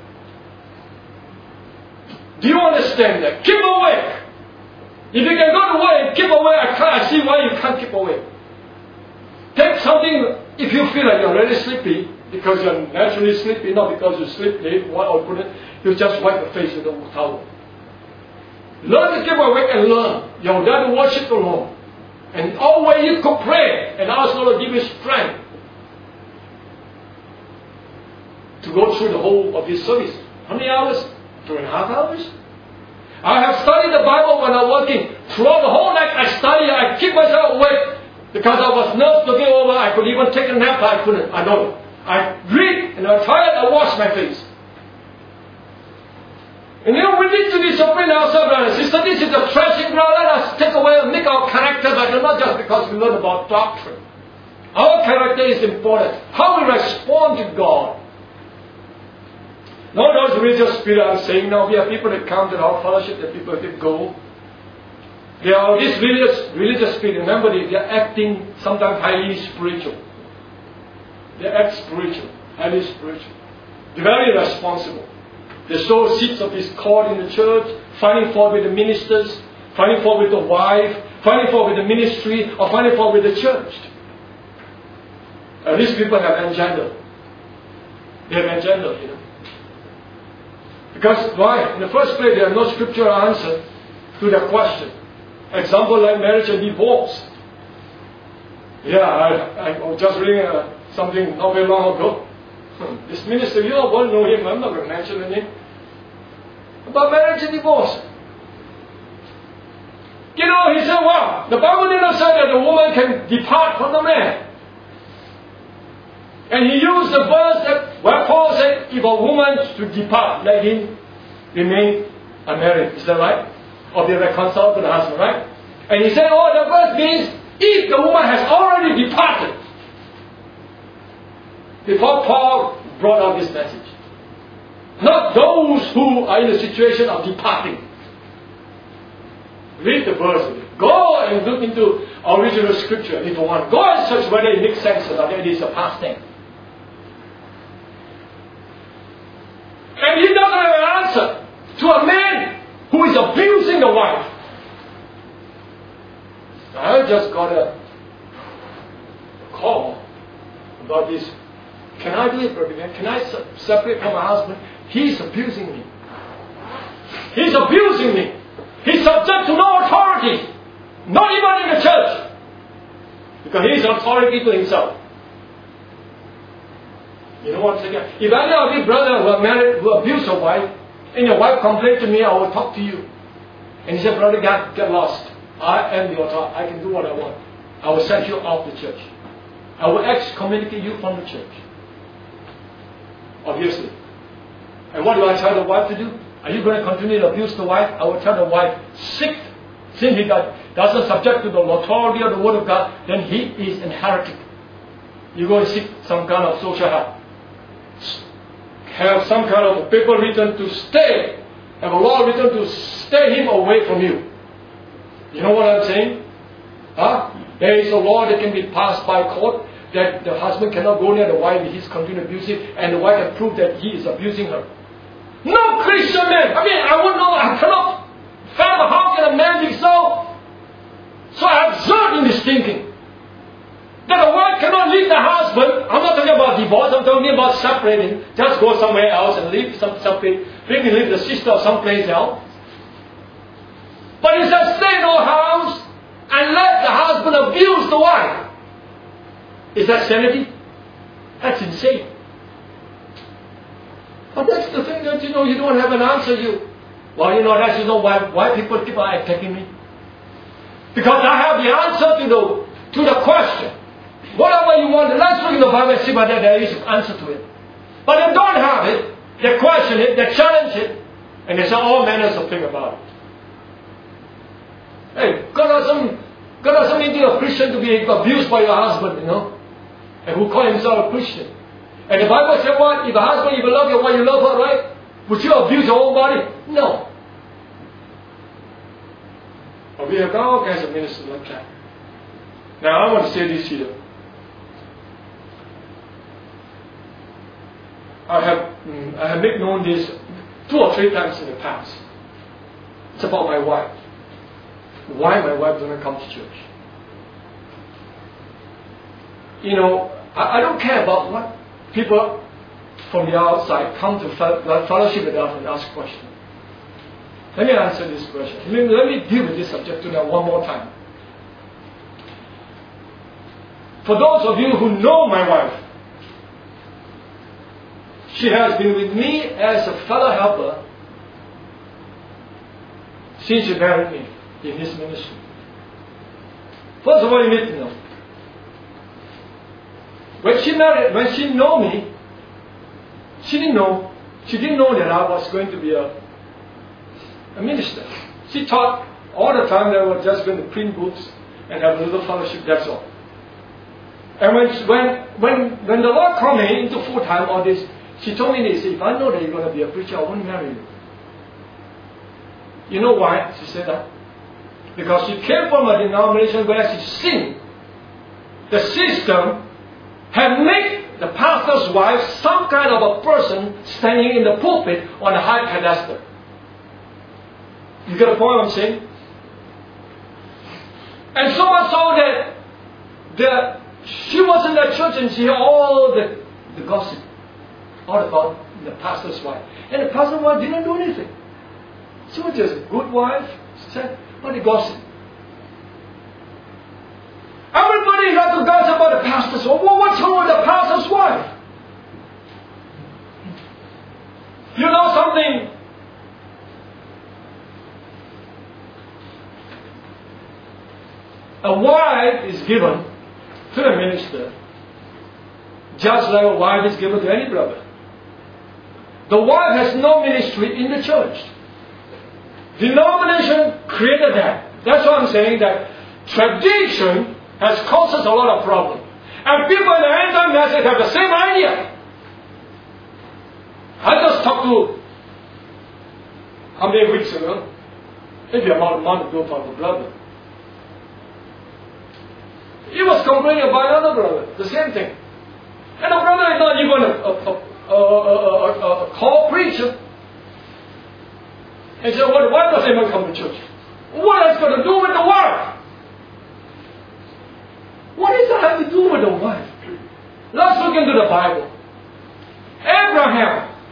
Do you understand that? Keep awake. If you can go to work and keep awake, I can't I see why you can't keep awake. Take something, if you feel like you're really sleepy, because you're naturally sleepy, not because you sleep late, what or put it, you just wipe your face with a towel. Learn to keep awake and learn. You're there to worship the Lord. And always you could pray and ask the Lord to give you strength to go through the whole of this service. How many hours? Two and a half hours? I have studied the Bible when I'm working. Throughout the whole night I study, I keep myself awake because I was nervous looking over. I could even take a nap, but I couldn't. I don't. I read and I'm tired, I wash my face. And you know, we need to discipline ourselves, brothers and sisters. This is a threshing ground. Let us take away and make our character better, not just because we learn about doctrine. Our character is important. How we respond to God. Not those religious spirit I'm saying now. We have people that come to our fellowship, that people that go. They are this religious, religious spirit. Remember, they, they are acting sometimes highly spiritual. They act spiritual, highly spiritual. They're very responsible. They sow seeds of discord in the church, finding fault with the ministers, finding fault with the wife, finding fault with the ministry, or finding fault with the church. And these people have engendered. They have engendered, you know. Because why? In the first place, there are no scriptural answer to that question. Example like marriage and divorce. Yeah, I, I was just reading uh, something not very long ago. Hmm. This minister, you all won't know him, I'm not going to mention the name. About marriage and divorce. You know, he said, wow, the Bible didn't say that the woman can depart from the man. And he used the verse that where Paul said, if a woman should depart, let him remain unmarried. Is that right? Or be reconciled to the husband, right? And he said, oh, the verse means if the woman has already departed. Before Paul brought out this message. Not those who are in the situation of departing. Read the verse. Go and look into original scripture if you want. Go and search whether it makes sense or not. It is a past tense. And he doesn't have an answer to a man who is abusing the wife. I just got a call about this. Can I be a brother? Can I separate from my husband? He's abusing me. He's abusing me. He's subject to no authority. Not even in the church. Because he's an authority to himself. You know what I'm saying? If any of you brothers who are married, who abuse your wife, and your wife complained to me, I will talk to you. And he said, brother, get, get lost. I am the authority. I can do what I want. I will send you out of the church. I will excommunicate you from the church. Obviously. And what do I tell the wife to do? Are you going to continue to abuse the wife? I will tell the wife, seek, since he doesn't subject to the authority of the word of God, then he is an heretic. You go and seek some kind of social help. Have some kind of paper written to stay. Have a law written to stay him away from you. You know what I'm saying? Huh? There is a law that can be passed by court that the husband cannot go near the wife if he's continuing abusive, and the wife can prove that he is abusing her. No Christian man. I mean, I wouldn't know. I cannot fathom how can a man be so so absurd in his thinking. That a wife cannot leave the husband. I'm not talking about divorce. I'm talking about separating. Just go somewhere else and leave some separate. Maybe leave the sister someplace else. But he says, stay in your house and let the husband abuse the wife. Is that sanity? That's insane. But that's the thing that you know you don't have an answer. You, well, you know that's you know why why people keep on attacking me. Because I have the answer to the to the question. Whatever you want, let's look in the Bible and see whether there is an answer to it. But they don't have it. They question it. They challenge it, and they say all manners of things about it. Hey, God doesn't God doesn't need you a Christian to be abused by your husband, you know, and who call himself a Christian. And the Bible said what? If a husband, if you love your wife, you love her, right? Would you abuse your own body? No. But we have all kinds of ministers like that. Now I want to say this here. I have mm, I have made known this two or three times in the past. It's about my wife. Why my wife doesn't come to church. You know, I, I don't care about what people from the outside come to fellowship with us and ask questions. Let me answer this question. Let me, let me deal with this subject to now one more time. For those of you who know my wife, she has been with me as a fellow helper since she married me in this ministry. First of all, you need to know. When she married, when she knew me, she didn't know. She didn't know that I was going to be a, a minister. She thought all the time that I was just going to print books and have a little fellowship. That's all. And when when when when the Lord called me into full time on this, she told me this: if I know that you're going to be a preacher, I won't marry you. You know why she said that? Because she came from a denomination where she seen the system had made the pastor's wife some kind of a person standing in the pulpit on a high pedestal. You get the point I'm saying? And so much so that the, she was in that church and she heard all the, the gossip, all about the pastor's wife. And the pastor's wife didn't do anything. She was just a good wife. She said, what the gossip? Everybody had to gossip about the pastor's wife. Well, what's wrong with the pastor's wife? You know something? A wife is given to the minister just like a wife is given to any brother. The wife has no ministry in the church. Denomination created that. That's why I'm saying that tradition has caused us a lot of problems. And people in the end time message have the same idea. I just talked to, how many weeks ago? Maybe about a month ago from a brother. He was complaining about another brother, the same thing. And the brother is not even a, a, a, a, a, a call preacher. And he said, well, why does anyone come to church? What has it got to do with the wife? What does that have to do with the wife? Let's look into the Bible. Abraham.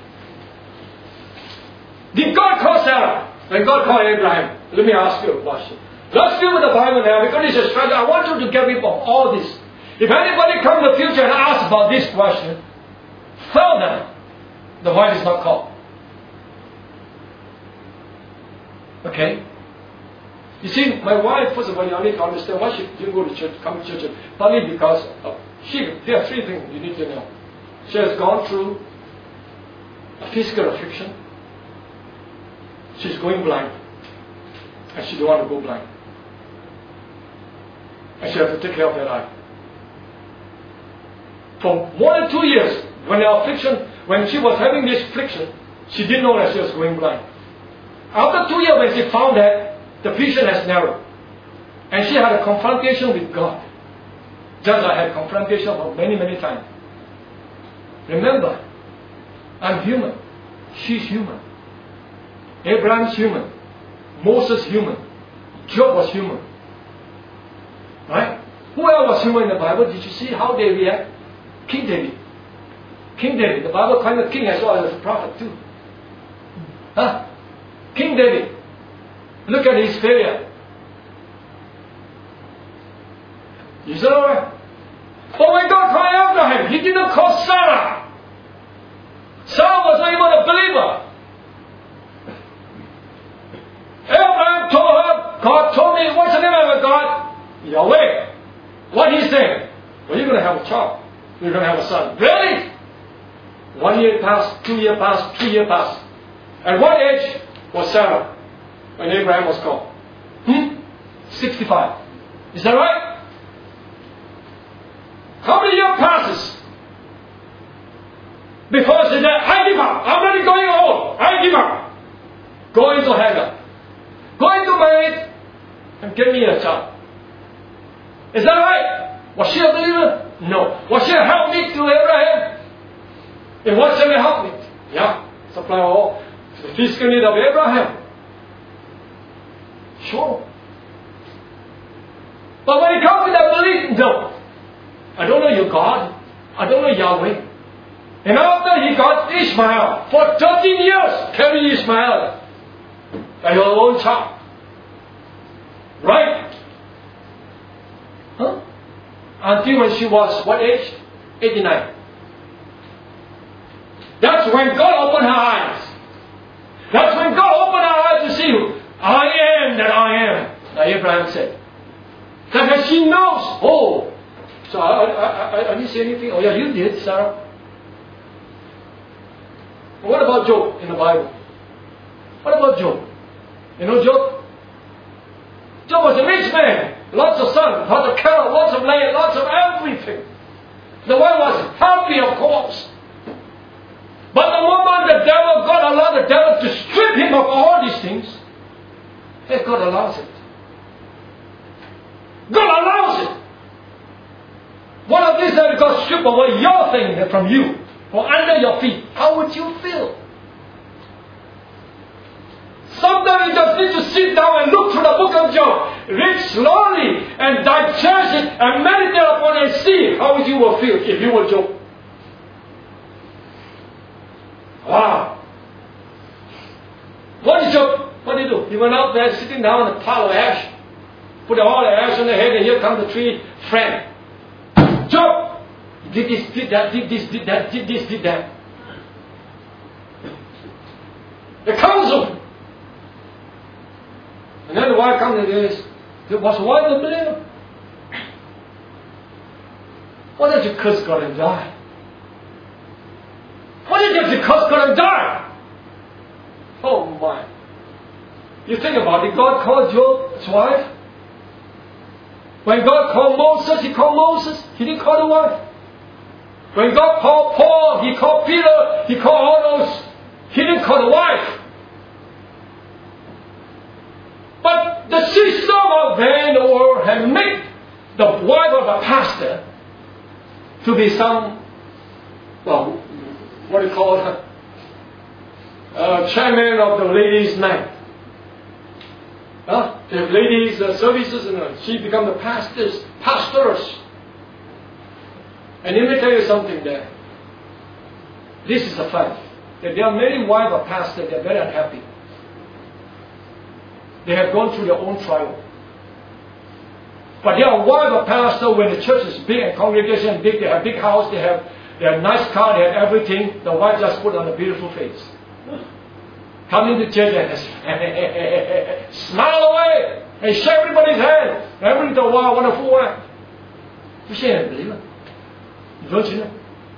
Did God call Sarah? When God called Abraham, let me ask you a question. Let's deal with the Bible now because it's a struggle. I want you to get rid of all this. If anybody comes in the future and asks about this question, fell down, the wife is not called. Okay? You see, my wife, first of all, you need to understand why she didn't go to church, come to church. Partly because of, she, there are three things you need to know. She has gone through a physical affliction. She's going blind. And she don't want to go blind. And she has to take care of that eye. For more than two years, when the affliction, when she was having this affliction, she didn't know that she was going blind. After two years, when she found that, the vision has narrowed. And she had a confrontation with God. Just like I had confrontation for many, many times. Remember, I'm human. She's human. Abraham's human. Moses human. Job was human. Right? Who else was human in the Bible? Did you see how they react? King David. King David. The Bible kind of king as well as a prophet too. Huh? King David. Look at his failure. You said, alright? But when God called Abraham, He did not call Sarah. Sarah was not even a believer. Abraham told her, God told me, what's the name of God? Yahweh. What He said? Well, you're going to have a child. You're going to have a son. Really? One year passed, two years passed, three years passed. At what age was Sarah when Abraham was called? Hmm? sixty-five. Is that right? How many years passes before she said, I give up. I'm not going home. I give up. Go into Hagar. Go into marriage and give me a child. Is that right? Was she a believer? No. Was she a helpmeet to Abraham? And what's she a helpmeet? Yeah. Supply all the physical need of Abraham. Sure. But when it comes to that belief, no. I don't know your God. I don't know Yahweh. And after he got Ishmael, for thirteen years, carry Ishmael as your own child. Right? Huh? Until when she was, what age? eighty-nine. That's when God opened her eyes. That's when God opened her eyes to see who I am that I am. Now Abraham said. Because she knows. Oh, so I, I, I, I didn't say anything. Oh yeah, you did, Sarah. What about Job in the Bible? What about Job? You know Job? Job was a rich man. Lots of sons, lots of cattle, lots of land, lots of everything. The one was happy, of course. But the moment the devil, God allowed the devil to strip him of all these things, hey, God allows it. God allows it. One of these days God strip away your thing from you, from under your feet. How would you feel? Sometimes you just need to sit down and look through the book of Job, read slowly and digest it and meditate upon it and see how you will feel if you were Job. Wow. What did Job, what did he do? He went out there sitting down on a pile of ash, put all the ash on the head, and here comes the tree friend. Job! Did this, did that, did this, did that, did this, did that. The counsel. And then the wife comes and says, was wife a believer? Why don't you curse God and die? Why don't you curse God and die? Oh my. You think about it, God called Job's wife. When God called Moses, He called Moses. He didn't call the wife. When God called Paul, He called Peter. He called all those. He didn't call the wife. But the system of then the world had made the wife of a pastor to be some, well, what do you call it? Uh, chairman of the ladies' night. Huh? The ladies' uh, services, and uh, she become the pastors, pastors. And let me tell you something there. This is a fact. That there are many wives of pastors that are very unhappy. They have gone through their own trial. But there are wives of pastors when the church is big and congregation is big, they have big house, they have They had a nice car, they had everything. The wife just put on a beautiful face. Come into church and smile away and shake everybody's hand. Everybody thought, wow, wonderful wife. But she didn't believe it. Don't you know?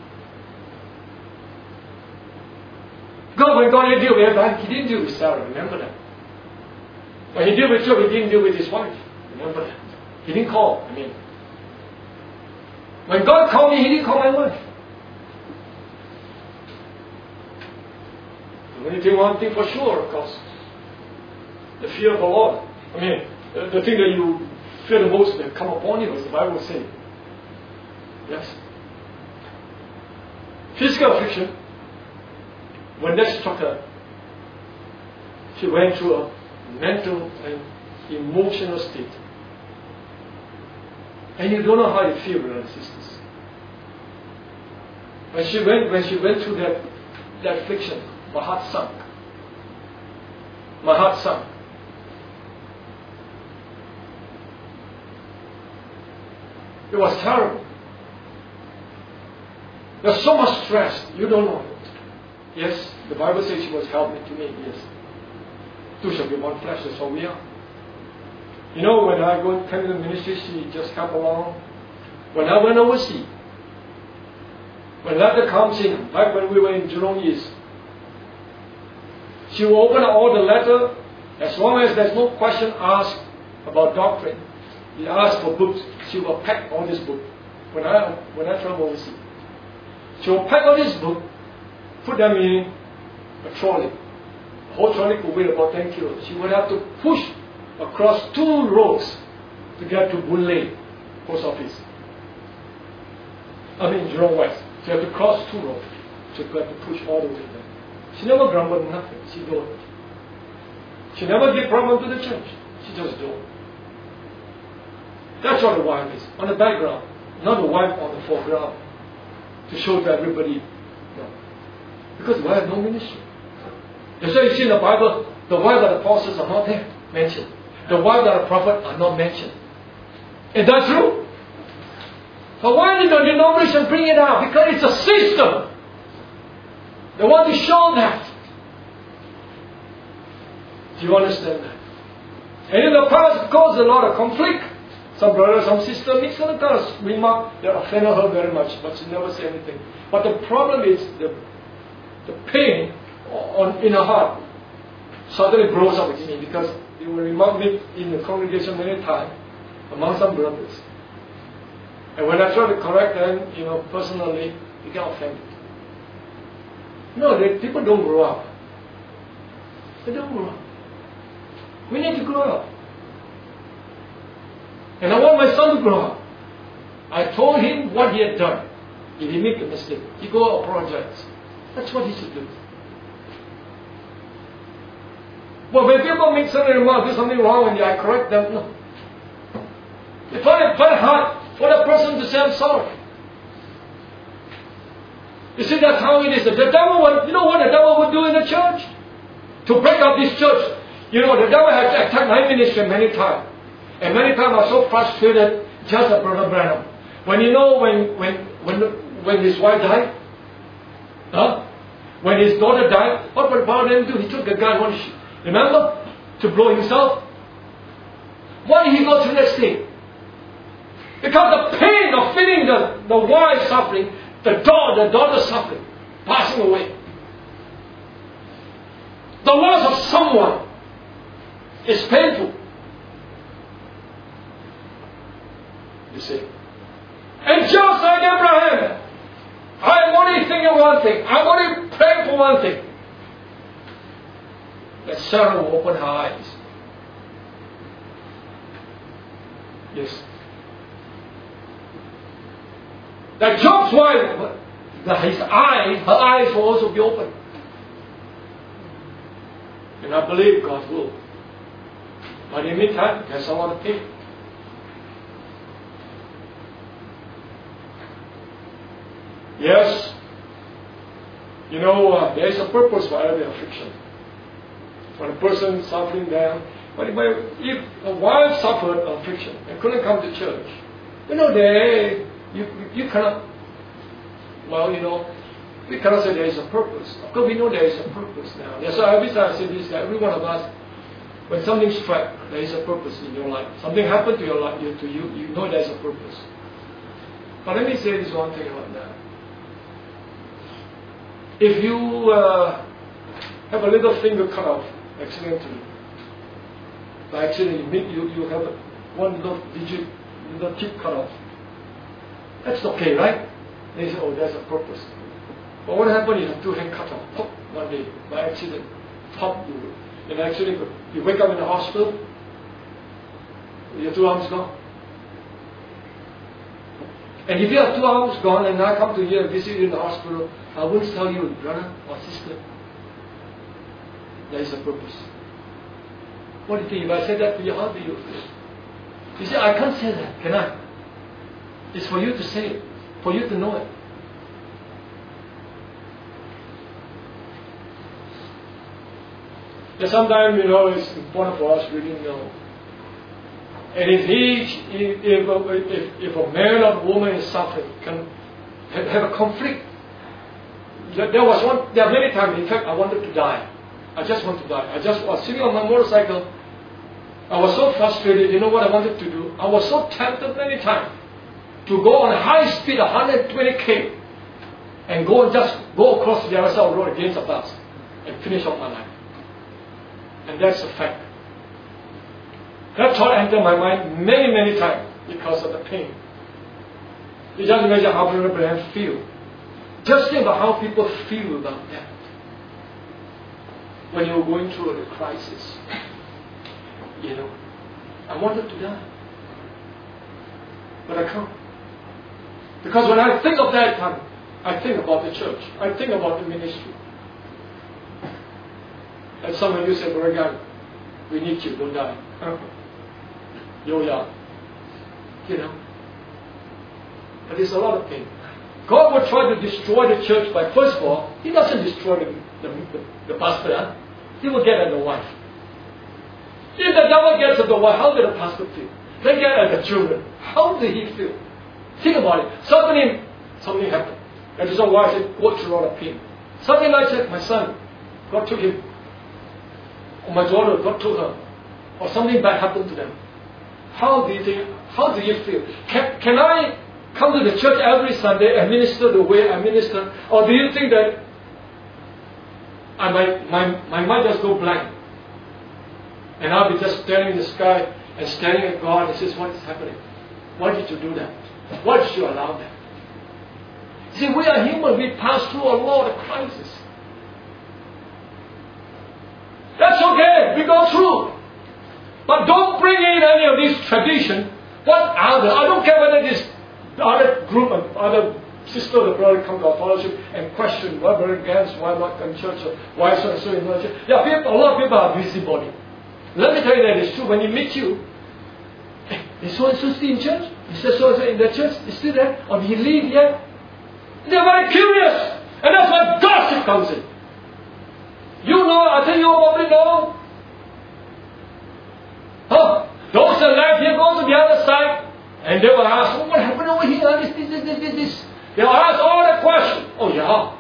God, when God had to deal with Abraham, He didn't deal with Sarah, remember that. When He dealt with Job, He didn't deal with his wife. Remember that. He didn't call, I mean. When God called me, He didn't call my wife. The only thing, one thing for sure, of course, the fear of the Lord. I mean, the, the thing that you fear the most that come upon you, as the Bible says. Yes. Physical affliction, when that struck her, she went through a mental and emotional state. And you don't know how you feel, brothers and sisters. When she went, when she went through that, that affliction, my heart sunk. My heart sunk. It was terrible. There's so much stress, you don't know it. Yes, the Bible says she was helping to me, yes. Two shall be one flesh, that's what we are. You know, when I go came to the ministry, she just helped along. When I went overseas, when letter comes in, back when we were in Jurong East, she will open all the letter as long as there's no question asked about doctrine. He asked for books, she will pack all this book. When I when I travel overseas, she will pack all this book, put them in a trolley. The whole trolley could weigh about ten kilos. She would have to push across two roads to get to Boon Lay post office. I mean Jurong West. She had to cross two roads. She had to push all the way there. She never grumbled nothing. She don't. She never gave problem to the church. She just don't. That's what the wife is. On the background. Not the wife on the foreground. To show to everybody. No. Because the wife has no ministry. That's why you see in the Bible, the wife of the apostles are not there mentioned. The wife of the prophet are not mentioned. Is that true? But why did the denomination bring it out? Because it's a system. They want to show that. Do you understand that? And in the past, it caused a lot of conflict. Some brother, some sister makes some kind of remark that offended her very much, but she never said anything. But the problem is the, the pain on, in her heart suddenly grows up with me, because they will remark me in the congregation many times among some brothers. And when I try to correct them, you know, personally, they get offended. No, they, people don't grow up. They don't grow up. We need to grow up. And I want my son to grow up. I told him what he had done. If he make a mistake, he go apologize. That's what he should do. But when people make certain remarks, do something wrong, and I correct them, no. It's very, very hard for the person to say, I'm sorry. You see, that's how it is. The devil would, you know what the devil would do in the church? To break up this church. You know, the devil has attacked my ministry many times. And many times I was so frustrated, just like Brother Branham. When you know, when when when when his wife died, huh? When his daughter died, what would Brother do? He took a gun, one, remember, to blow himself. Why did he go through that state? Because the pain of feeling the, the wife suffering, the daughter, the daughter suffering, passing away. The loss of someone is painful. You see. And just like Abraham, I'm only thinking one thing. I'm only praying for one thing. That Sarah will open her eyes. Yes. That Job's wife, that his eyes, her eyes will also be open. And I believe God will. But in the meantime, there's a lot of pain. Yes, you know, uh, there is a purpose for every affliction. When a person is suffering there, but if a wife suffered affliction and couldn't come to church, you know, they, you, you cannot, well, you know, we cannot say there is a purpose. Of course, we know there is a purpose now. Yeah, so every time I say this, every one of us, when something strikes, there is a purpose in your life. Something happened to your life, to you, you know there is a purpose. But let me say this one thing about that. If you uh, have a little finger cut off accidentally, by accident you, meet, you, you have one little digit, little tip cut off, that's okay, right? They say, oh, there's a purpose. But what happened? You have two hands cut off, pop, one day, by accident, pop, you, and actually you wake up in the hospital, your two arms gone. And if you have two arms gone and I come to here and visit you in the hospital, I won't tell you, brother or sister, there is a purpose. What do you think? If I say that to you, how do you feel? You say, I can't say that, can I? It's for you to say it, for you to know it. And sometimes, you know, it's important for us to really know. And if he, if, if, if a man or woman is suffering, can have, have a conflict. There was one, there are many times, in fact, I wanted to die. I just want to die. I just was sitting on my motorcycle. I was so frustrated. You know what I wanted to do? I was so tempted many times to go on a high speed, one hundred twenty kilometers, and go and just go across the other side of the road against a bus and finish off my life. And that's a fact. That thought entered my mind many, many times because of the pain. You just imagine how people feel. Just think about how people feel about that. When you're going through a crisis. You know, I wanted to die. But I can't. Because when I think of that time, I think about the church. I think about the ministry. And some of you say, Brother Gan, we need you, don't die. You're young. You know. But there's a lot of pain. God will try to destroy the church by, first of all, He doesn't destroy the, the, the, the pastor. Huh? He will get at the wife. If the devil gets at the wife, how did the pastor feel? Then get at the children. How did he feel? Think about it. Suddenly, something happened. That is why I said, go through a lot of pain. Something like that, my son, God took him. Or my daughter, God took her. Or something bad happened to them. How do you think, how do you feel? Can, can I come to the church every Sunday and minister the way I minister? Or do you think that I might, my, my mind just go blank? And I'll be just staring in the sky and staring at God and says, what is happening? Why did you do that? Why did you allow that? See, we are human. We pass through a lot of crises. That's okay. We go through. But don't bring in any of these traditions. What are the, I don't care whether this other group and other sister or brother come to our fellowship and question why we're against, why not in church, or why so and so in church. Yeah, people, a lot of people are busybody. Let me tell you that it's true. When you meet you, hey, is so and so still in church? Is there so and so in the church? Is still there? Or did he leave yet? They're very curious. And that's where gossip comes in. You know, I tell you, you probably know. Huh? Those that left here go to the other side and they will ask, oh, what happened over here? This, this, this, this, this. They will ask all the questions. Oh, yeah.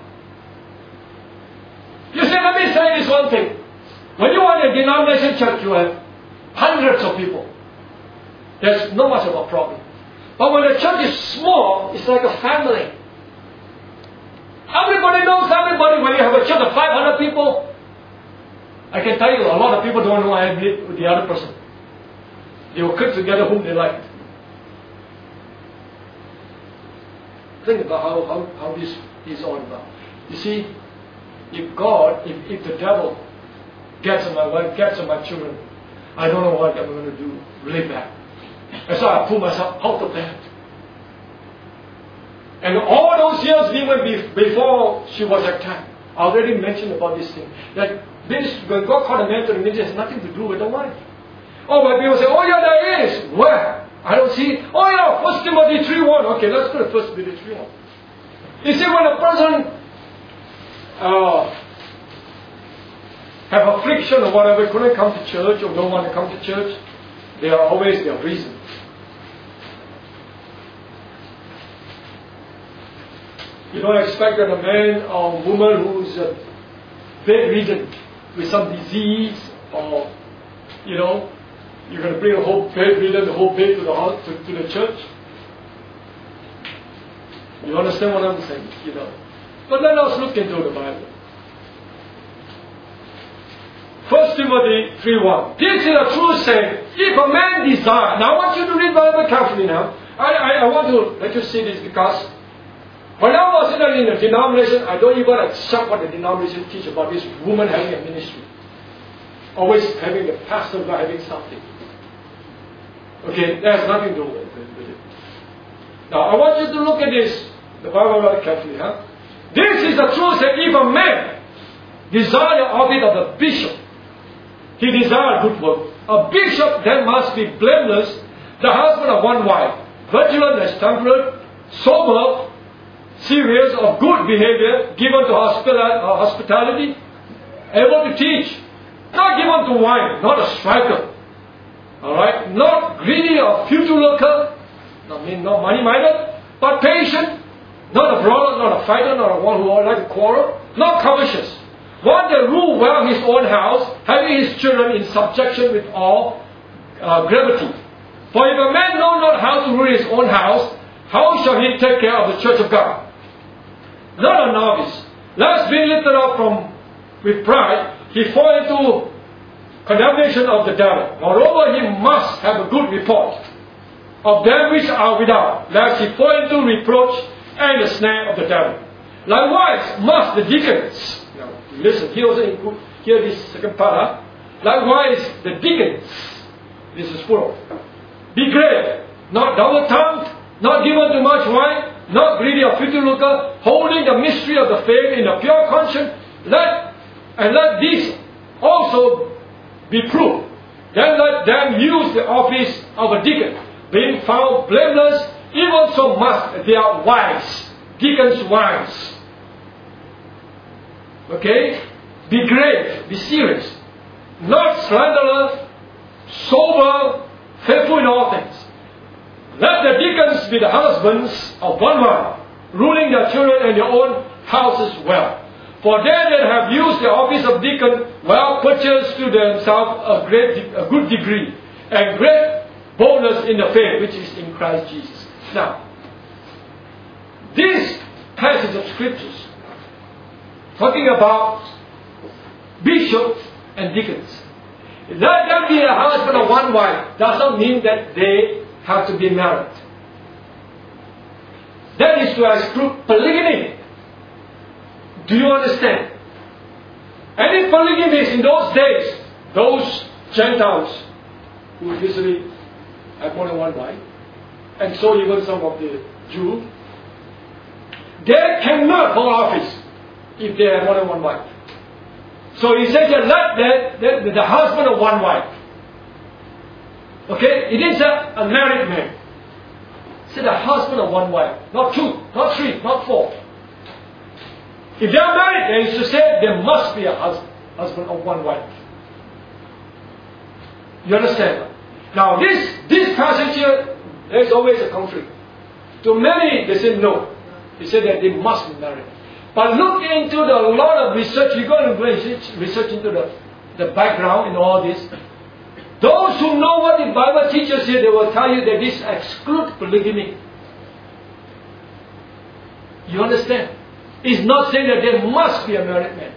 You see, let me say this one thing. When you are in a denomination church, you have hundreds of people. There's not much of a problem. But when the church is small, it's like a family. Everybody knows everybody. When you have a church of five hundred people, I can tell you, a lot of people don't know I meet with the other person. They will click together whom they like. Think about how, how, how this is all about. You see, if God, if, if the devil gets on my wife, gets on my children, I don't know what I'm going to do really bad. And so I pull myself out of that. And all those years, even before she was attacked, I already mentioned about this thing. That this, when God called a man to the ministry, has nothing to do with the wife. Oh, but people say, oh yeah, there is. Where? I don't see. Oh yeah, First Timothy three one. Okay, let's go to First Timothy three one. You see, when a person uh, have affliction or whatever, couldn't come to church or don't want to come to church, there are always their reasons. You don't expect that a man or woman who is uh, bedridden with some disease, or, you know, you're going to bring a whole bedridden, the whole bed to the house, to, to the church. You understand what I'm saying? You know. But let us look into the Bible. First Timothy three one. This is a true saying. If a man desire, now I want you to read the Bible carefully now. I, I, I want to let you see this because when I was in a denomination, I don't even accept what the denomination teach about this woman having a ministry. Always having a pastor having something. Okay, that has nothing to do with it. Now I want you to look at this, the Bible very carefully. Huh? This is the truth that if a man desire the office of a bishop, he desires good work. A bishop then must be blameless, the husband of one wife, vigilant and temperate, sober, serious, of good behavior, given to hospitality, able to teach, not given to wine, not a striker, alright, not greedy or future looker, I mean not money-minded, but patient, not a brawler, not a fighter, not a one who would like to quarrel, not covetous. One that rule well his own house, having his children in subjection with all uh, gravity. For if a man know not how to rule his own house, how shall he take care of the church of God? Not a novice, lest being lifted up from with pride, he fall into condemnation of the devil. Moreover, he must have a good report of them which are without, lest he fall into reproach and the snare of the devil. Likewise, must the deacons, now listen, here also include, here this second part, huh? Likewise, the deacons, this is plural, be grave, not double-tongued, not given to much wine, not greedy or future looker, holding the mystery of the faith in a pure conscience, let, and let these also be proved. Then let them use the office of a deacon, being found blameless, even so must their wives, deacons' wives. Okay? Be grave, be serious, not slanderous, sober, faithful in all things. Let the deacons be the husbands of one wife, ruling their children and their own houses well. For they that have used the office of deacon well purchase to themselves a great, a good degree and great boldness in the faith which is in Christ Jesus. Now, this passage of scriptures talking about bishops and deacons. Let them be a husband of one wife doesn't mean that they have to be married. That is to exclude polygamy. Do you understand? Any polygamists in those days, those Gentiles who usually have more than one wife, and so even some of the Jews, they cannot hold office if they have more than one wife. So he says that let the, the, the husband of one wife. Okay? It is a, a married man. He said the husband of one wife. Not two, not three, not four. If they are married, they used to say there must be a husband, husband of one wife. You understand? Now this, this passage here, there is always a conflict. To many, they say no. They say that they must be married. But look into the a lot of research. You go and research, research into the, the background in all this. Those who know what the Bible teaches here, they will tell you that this excludes polygamy. You understand? It's not saying that there must be a married man.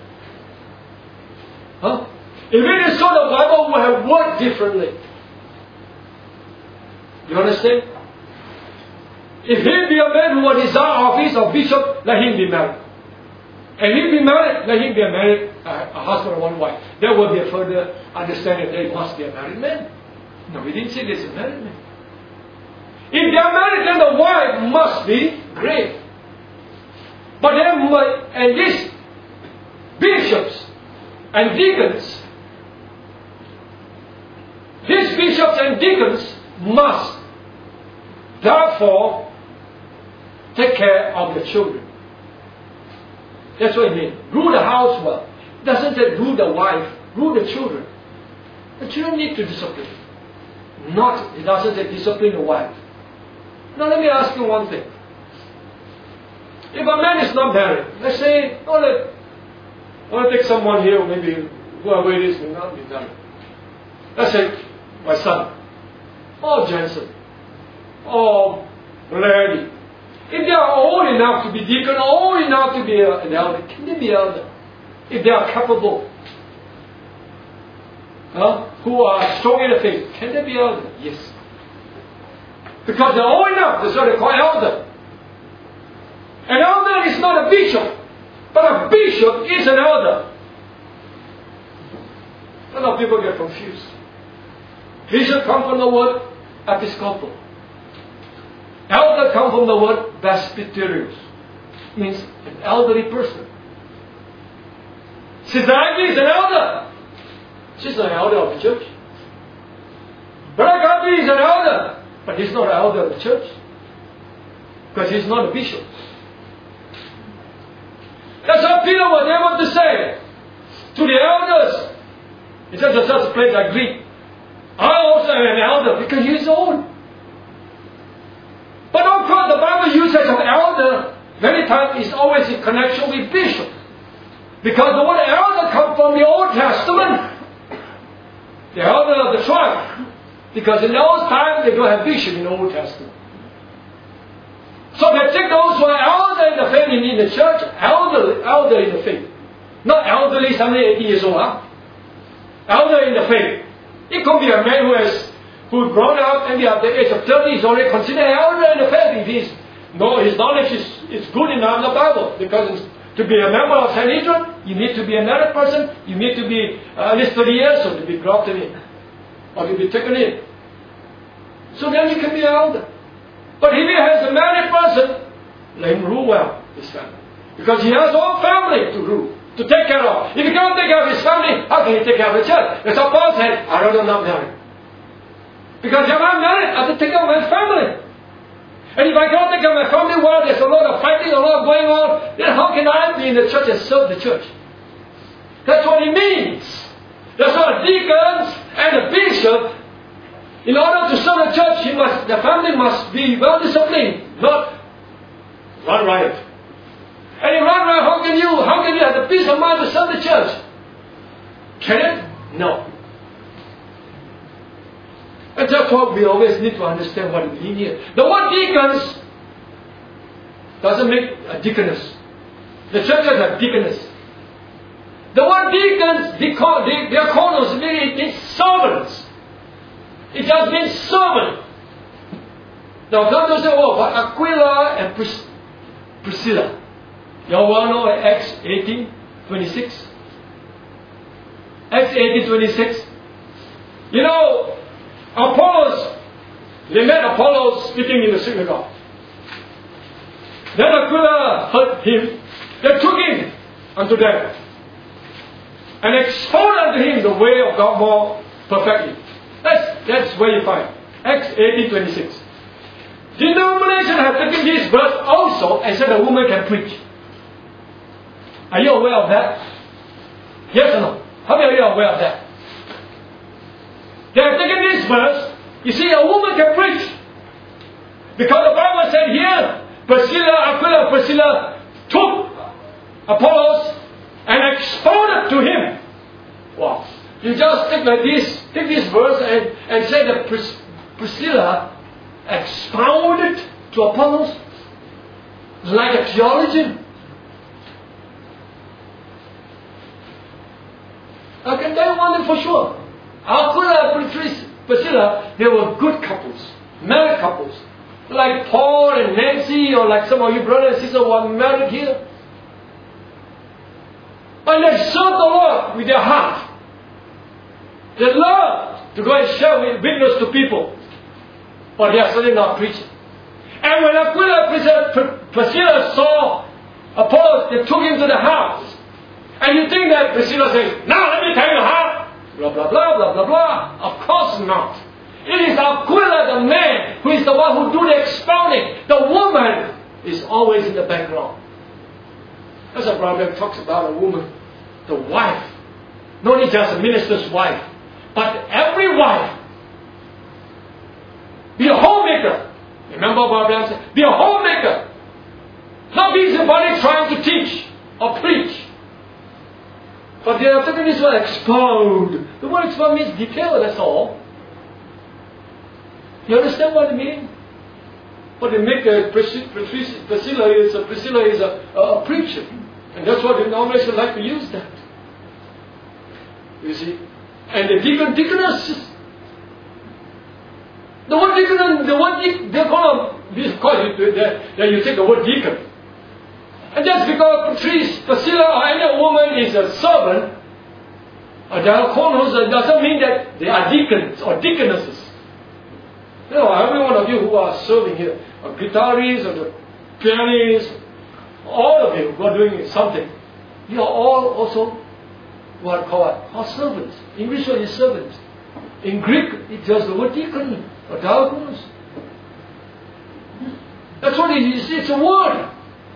Huh? If it is so, the Bible would have worked differently. You understand? If he be a man who will desire office of bishop, let him be married. And if he be married, let him be a married, uh, a husband of one wife. There will be a further understanding that he must be a married man. No, we didn't say there's a married man. If they are married, then the wife must be grave. But then, and these bishops and deacons, these bishops and deacons must therefore take care of the children. That's what it means. Rule the house well. It doesn't say rule the wife, rule the children. The children need to discipline. Not, it doesn't say discipline the wife. Now let me ask you one thing. If a man is not married, let's say, oh, let, I want to take someone here, maybe whoever it is, may not be married. Let's say, my son, or Jensen, or Larry. If they are old enough to be deacon, old enough to be an elder, can they be elder? If they are capable, huh? who are strong in the faith, can they be elder? Yes. Because they're old enough, that's what they call elder. An elder is not a bishop, but a bishop is an elder. A lot of people get confused. Bishop comes from the word episcopal. Elder comes from the word presbyterios. Means an elderly person. Sister Aggie is an elder. She's an elder of the church. Brother Gabby is an elder. But he's not an elder of the church. Because he's not a bishop. That's what Peter was able to say to the elders. He said to such a place like Greek, I also am an elder because he is old. But of course, the Bible uses of elder many times is always in connection with bishop. Because the word elder comes from the Old Testament. The elder of the tribe. Because in those times, they don't have bishop in the Old Testament. So they take those who are elder in the faith in the church, elder, elder in the faith. Not elderly, somebody eighty years old, huh? Elder in the faith. It could be a man who has who grown up and at the age of thirty is already considered elder in the faith if his, no, his knowledge is, is good enough in the Bible. Because to be a member of Sanhedrin, you need to be a married person, you need to be uh, at least thirty years old to be grafted in, or to be taken in. So then you can be an elder. But if he has a married person, let him rule well his family. Because he has all family to rule, to take care of. If he can't take care of his family, how can he take care of the church? That's what Paul said, I'd rather not marry. Because if I'm married, I have to take care of my family. And if I can't take care of my family while there's a lot of fighting, a lot going on, then how can I be in the church and serve the church? That's what it means. That's why deacons and the bishop, in order to serve the church, he must, the family must be well disciplined, not run riot. And if run riot, how can you, how can you have the peace of mind to serve the church? Can it? No. And that's what we always need to understand what it means here. The word deacons doesn't make a deaconess. The churches are deaconess. The word deacons, diakonos, it means servants. It just means servant. Now, don't say, oh, but Aquila and Pris- Priscilla. You all well know Acts eighteen twenty-six. Acts eighteen twenty-six. You know, Apollos, they met Apollos speaking in the synagogue. Then Aquila heard him. They took him unto them and expounded unto him the way of God more perfectly. That's, that's where you find Acts eighteen twenty-six. Denomination has taken this verse also and said a woman can preach. Are you aware of that? Yes or no? How many of you are aware of that? They have taken this verse. You see, a woman can preach. Because the Bible said here, Priscilla, Aquila, Priscilla took Apollos and expounded to him. Wow. You just take like this, take this verse and, and say that Pris- Priscilla expounded to Apollos like a theologian. I can tell you one thing for sure. Aquila and Priscilla, they were good couples, married couples. Like Paul and Nancy, or like some of you brothers and sisters who are married here. And they served the Lord with their heart. They love to go and share witness to people. But they are certainly not preaching. And when Aquila and Priscilla saw Apollos, they took him to the house. And you think that Priscilla says, now let me tell you how. Blah, blah, blah, blah, blah, blah. Of course not. It is Aquila, the man, who is the one who do the expounding. The woman is always in the background. That's what Brother talks about a woman, the wife. Not only just a minister's wife, but every wife. Be a homemaker. Remember what Brother said? Be a homemaker. Not Not busybody trying to teach or preach. But they are taking this word expound. The word expound means detail, that's all. You understand what it means? But they make a Priscilla is a Priscilla is a, a, a preacher. And that's what the denomination like to use that. You see? And the deacon, deaconess. The word deacon, the word deacon, they call them, because you, they, you take the word deacon. And just because Priscilla or any woman is a servant, or diakonos, it doesn't mean that they are deacons or deaconesses. You know, every one of you who are serving here, or guitarists or the pianists, all of you who are doing something, you are all also what are called, called servants. In English word is servants. In Greek, it just the word deacon or diakonos. That's what it is. It's a word.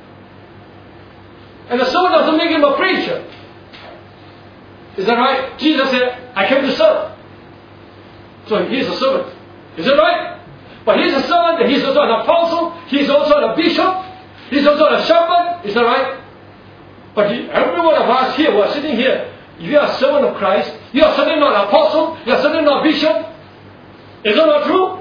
And the servant doesn't make him a preacher. Is that right? Jesus said, I came to serve. So he's a servant. Is that right? But he's a servant, and he's also an apostle, he's also a bishop, he's also a shepherd. Is that right? But he, every one of us here who are sitting here, if you are a servant of Christ, you are certainly not an apostle, you are certainly not a bishop. Is that not true?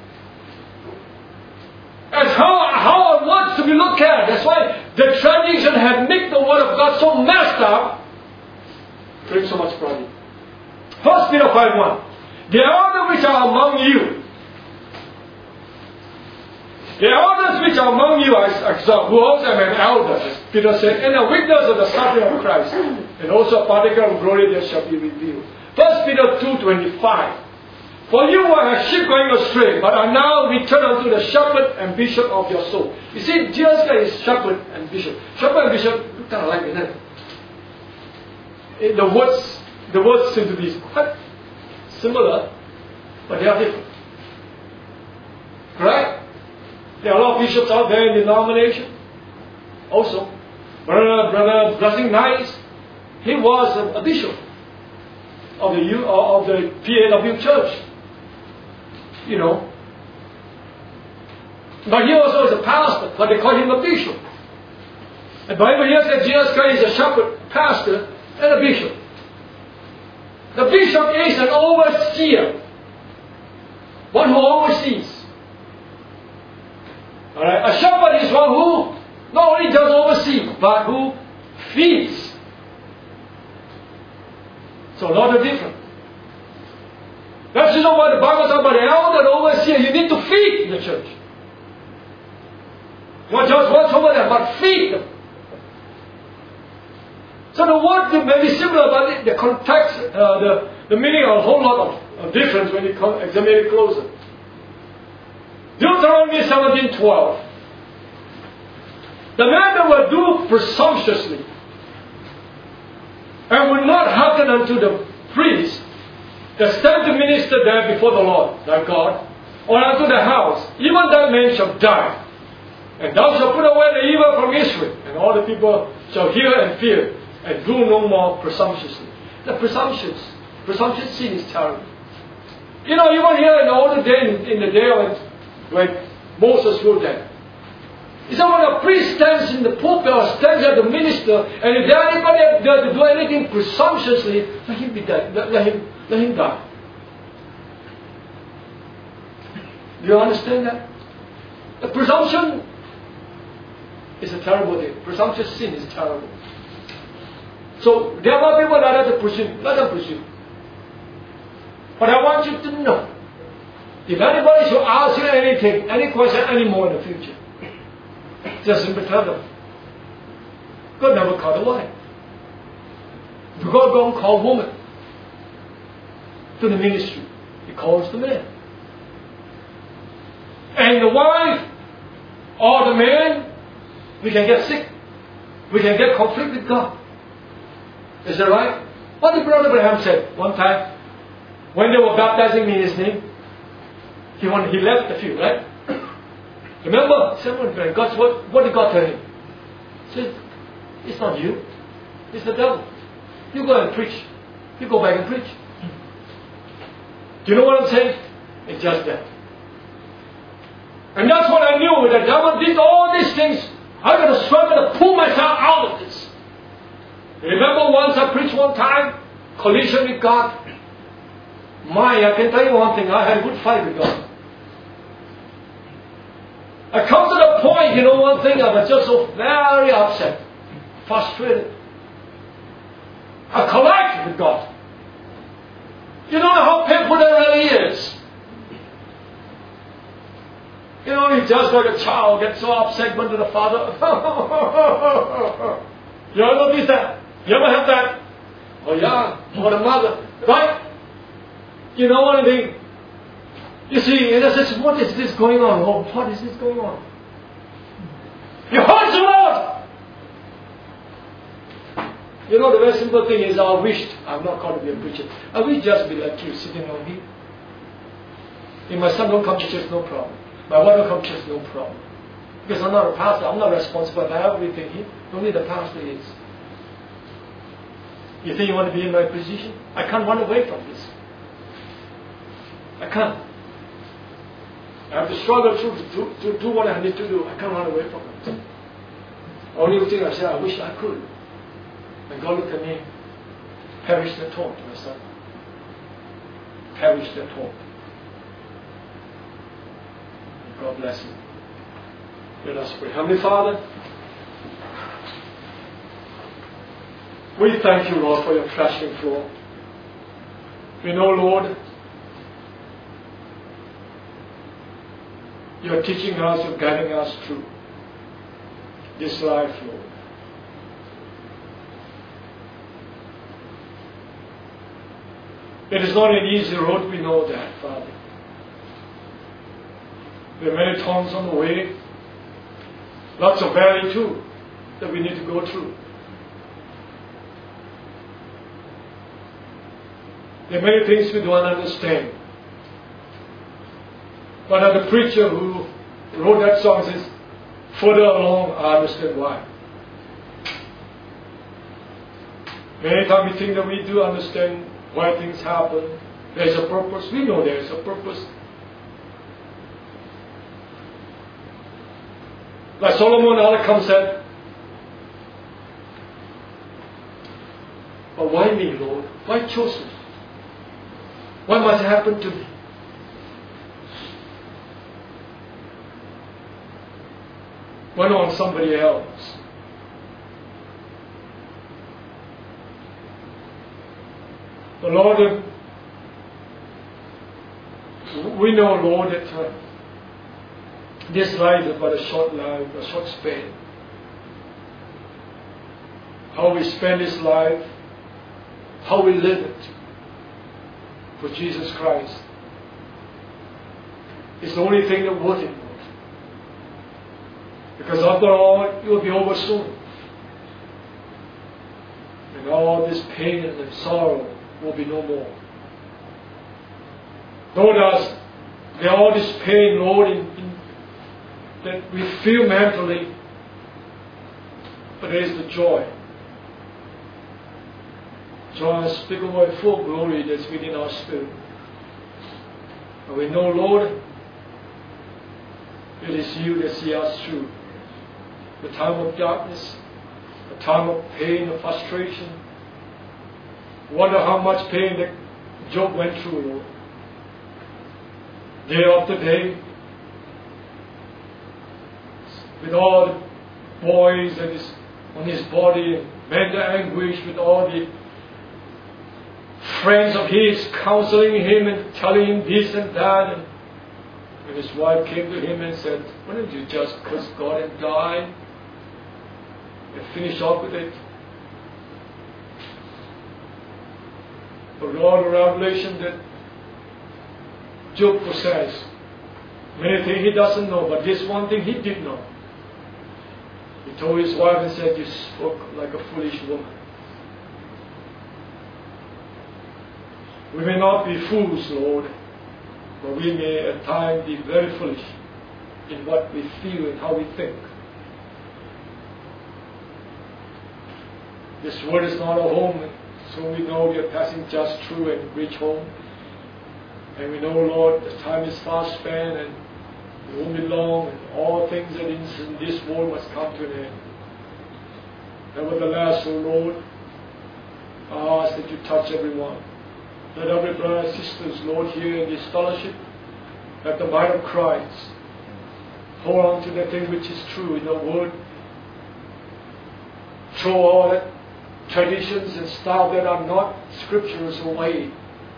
And how, how are words to be looked at? That's why the tradition had made the word of God so messed up, brings so much problem. First Peter five one. The elders which are among you, the elders which are among you, I exhort, who also am an elder, as Peter said, and a witness of the suffering of Christ, and also a partaker of glory that shall be revealed. First Peter two twenty-five. For you were a sheep going astray, but are now returned unto the shepherd and bishop of your soul. You see, Jesus Christ is shepherd and bishop. Shepherd and bishop look kind of like, isn't it? it? The words, the words seem to be quite similar, but they are different. Right? There are a lot of bishops out there in the denomination. Also, Brother, Brother Blessing Nice, he was a, a bishop of the U, of the P A W Church. You know. But he also is a pastor, but they call him a bishop. The Bible here says Jesus Christ is a shepherd, pastor, and a bishop. The bishop is an overseer, one who oversees. Alright, a shepherd is one who not only does oversee, but who feeds. So a lot of difference. That's just what the Bible talks about the elder and overseer. You need to feed the church. Not just watch over them, but feed them. So the word may be similar, but the context, uh, the, the meaning are a whole lot of, of difference when you come, examine it closer. Deuteronomy seventeen twelve. The man that will do presumptuously and will not hearken unto the priest that stand to minister there before the Lord thy God, or unto the house, even that man shall die. And thou shalt put away the evil from Israel, and all the people shall hear and fear, and do no more presumptuously. The presumptions, presumptuous sin is terrible. You know, even here in the older day, in, in the day when, when Moses wrote that, he said when a priest stands in the pulpit or stands at the minister, and if there anybody that do anything presumptuously, let him be dead. Let, let him let him die. Do you understand that? The presumption is a terrible thing. Presumptuous sin is terrible. So there are people that have to presume. Let them presume. But I want you to know, if anybody should ask you anything, any question anymore in the future, just simply tell them, God never called a wife. God don't call woman to the ministry. He calls the man. And the wife or the man, we can get sick. We can get conflict with God. Is that right? What did Brother Abraham say one time when they were baptizing me in his name? He wanted, he left the field, right? Remember, someone God's what, what did God tell him? He said, it's not you, it's the devil. You go and preach. You go back and preach. Do you know what I'm saying? It's just that. And that's what I knew. The devil did all these things I've got to struggle to pull myself out of this. Remember once I preached one time, collision with God. My, I can tell you one thing, I had a good fight with God. I come to the point, you know one thing, I was just so very upset, frustrated. I collided with God. You don't know how painful that really is. You know, you just like a child gets so upset when to the father. You ever notice that? You ever have that? Oh yeah, or the mother, right? You know what I mean? You see, and I says, what is this going on? Oh, what is this going on? You heard the Lord! You know, the very simple thing is, I wished, I'm not called to be a preacher, I wish just be like you, sitting on here. If my son don't come to church, no problem. My wife don't come to church, no problem. Because I'm not a pastor, I'm not responsible for everything here. Only the pastor is. You think you want to be in my position? I can't run away from this. I can't. I have to struggle through to, to, to do what I need to do. I can't run away from it. Only thing I say, I wish I could. And God looked at me, perish the thought, my son. Perish the thought. God bless you. Let us pray. Heavenly Father, we thank you, Lord, for your threshing floor. We know, Lord, you are teaching us, you are guiding us through this life, Lord. It is not an easy road, we know that, Father. There are many thorns on the way, lots of valley too, that we need to go through. There are many things we don't understand. But as the preacher who wrote that song says, further along I understand why. Many times we think that we do understand why things happen. There's a purpose. We know there's a purpose. Like Solomon, all comes said, but why me, Lord? Why chosen? Why must it happen to me? Why not on somebody else? But Lord, we know, Lord, that uh, this life is but a short life, a short span. How we spend this life, how we live it for Jesus Christ, is the only thing that worth it, Lord. Because after all, it will be over soon. And all this pain and sorrow will be no more. Though there's there all this pain, Lord, in, in, that we feel mentally, but there is the joy. Joy unspeakable and full glory that's within our spirit. And we know, Lord, it is you that see us through the time of darkness, the time of pain, of frustration. Wonder how much pain that Job went through, Lord. Day after day, with all the boils and his, on his body, and mental anguish, with all the friends of his counseling him and telling him this and that. And when his wife came to him and said, why don't you just curse God and die and finish off with it? The Lord of Revelation that Job possessed many things he doesn't know, but this one thing he did know. He told his wife and said, you spoke like a foolish woman. We may not be fools, Lord, but we may at times be very foolish in what we feel and how we think. This world is not a home, so we know we are passing just through and reach home. And we know, Lord, the time is fast spent and it won't be long, and all things that in this world must come to an end. Nevertheless, O Lord, I ask that you touch everyone. Let every brother and sisters, Lord, here in this fellowship, let the mind of Christ hold on to the thing which is true in the Word. Throw all that traditions and stuff that are not scriptures away.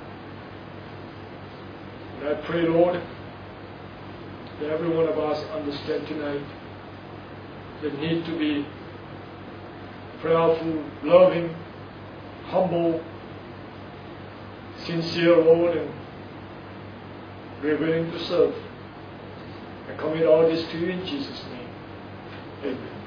And I pray, Lord, that every one of us understand tonight the need to be prayerful, loving, humble, sincere, Lord, and we're willing to serve. I commit all this to you in Jesus' name. Amen.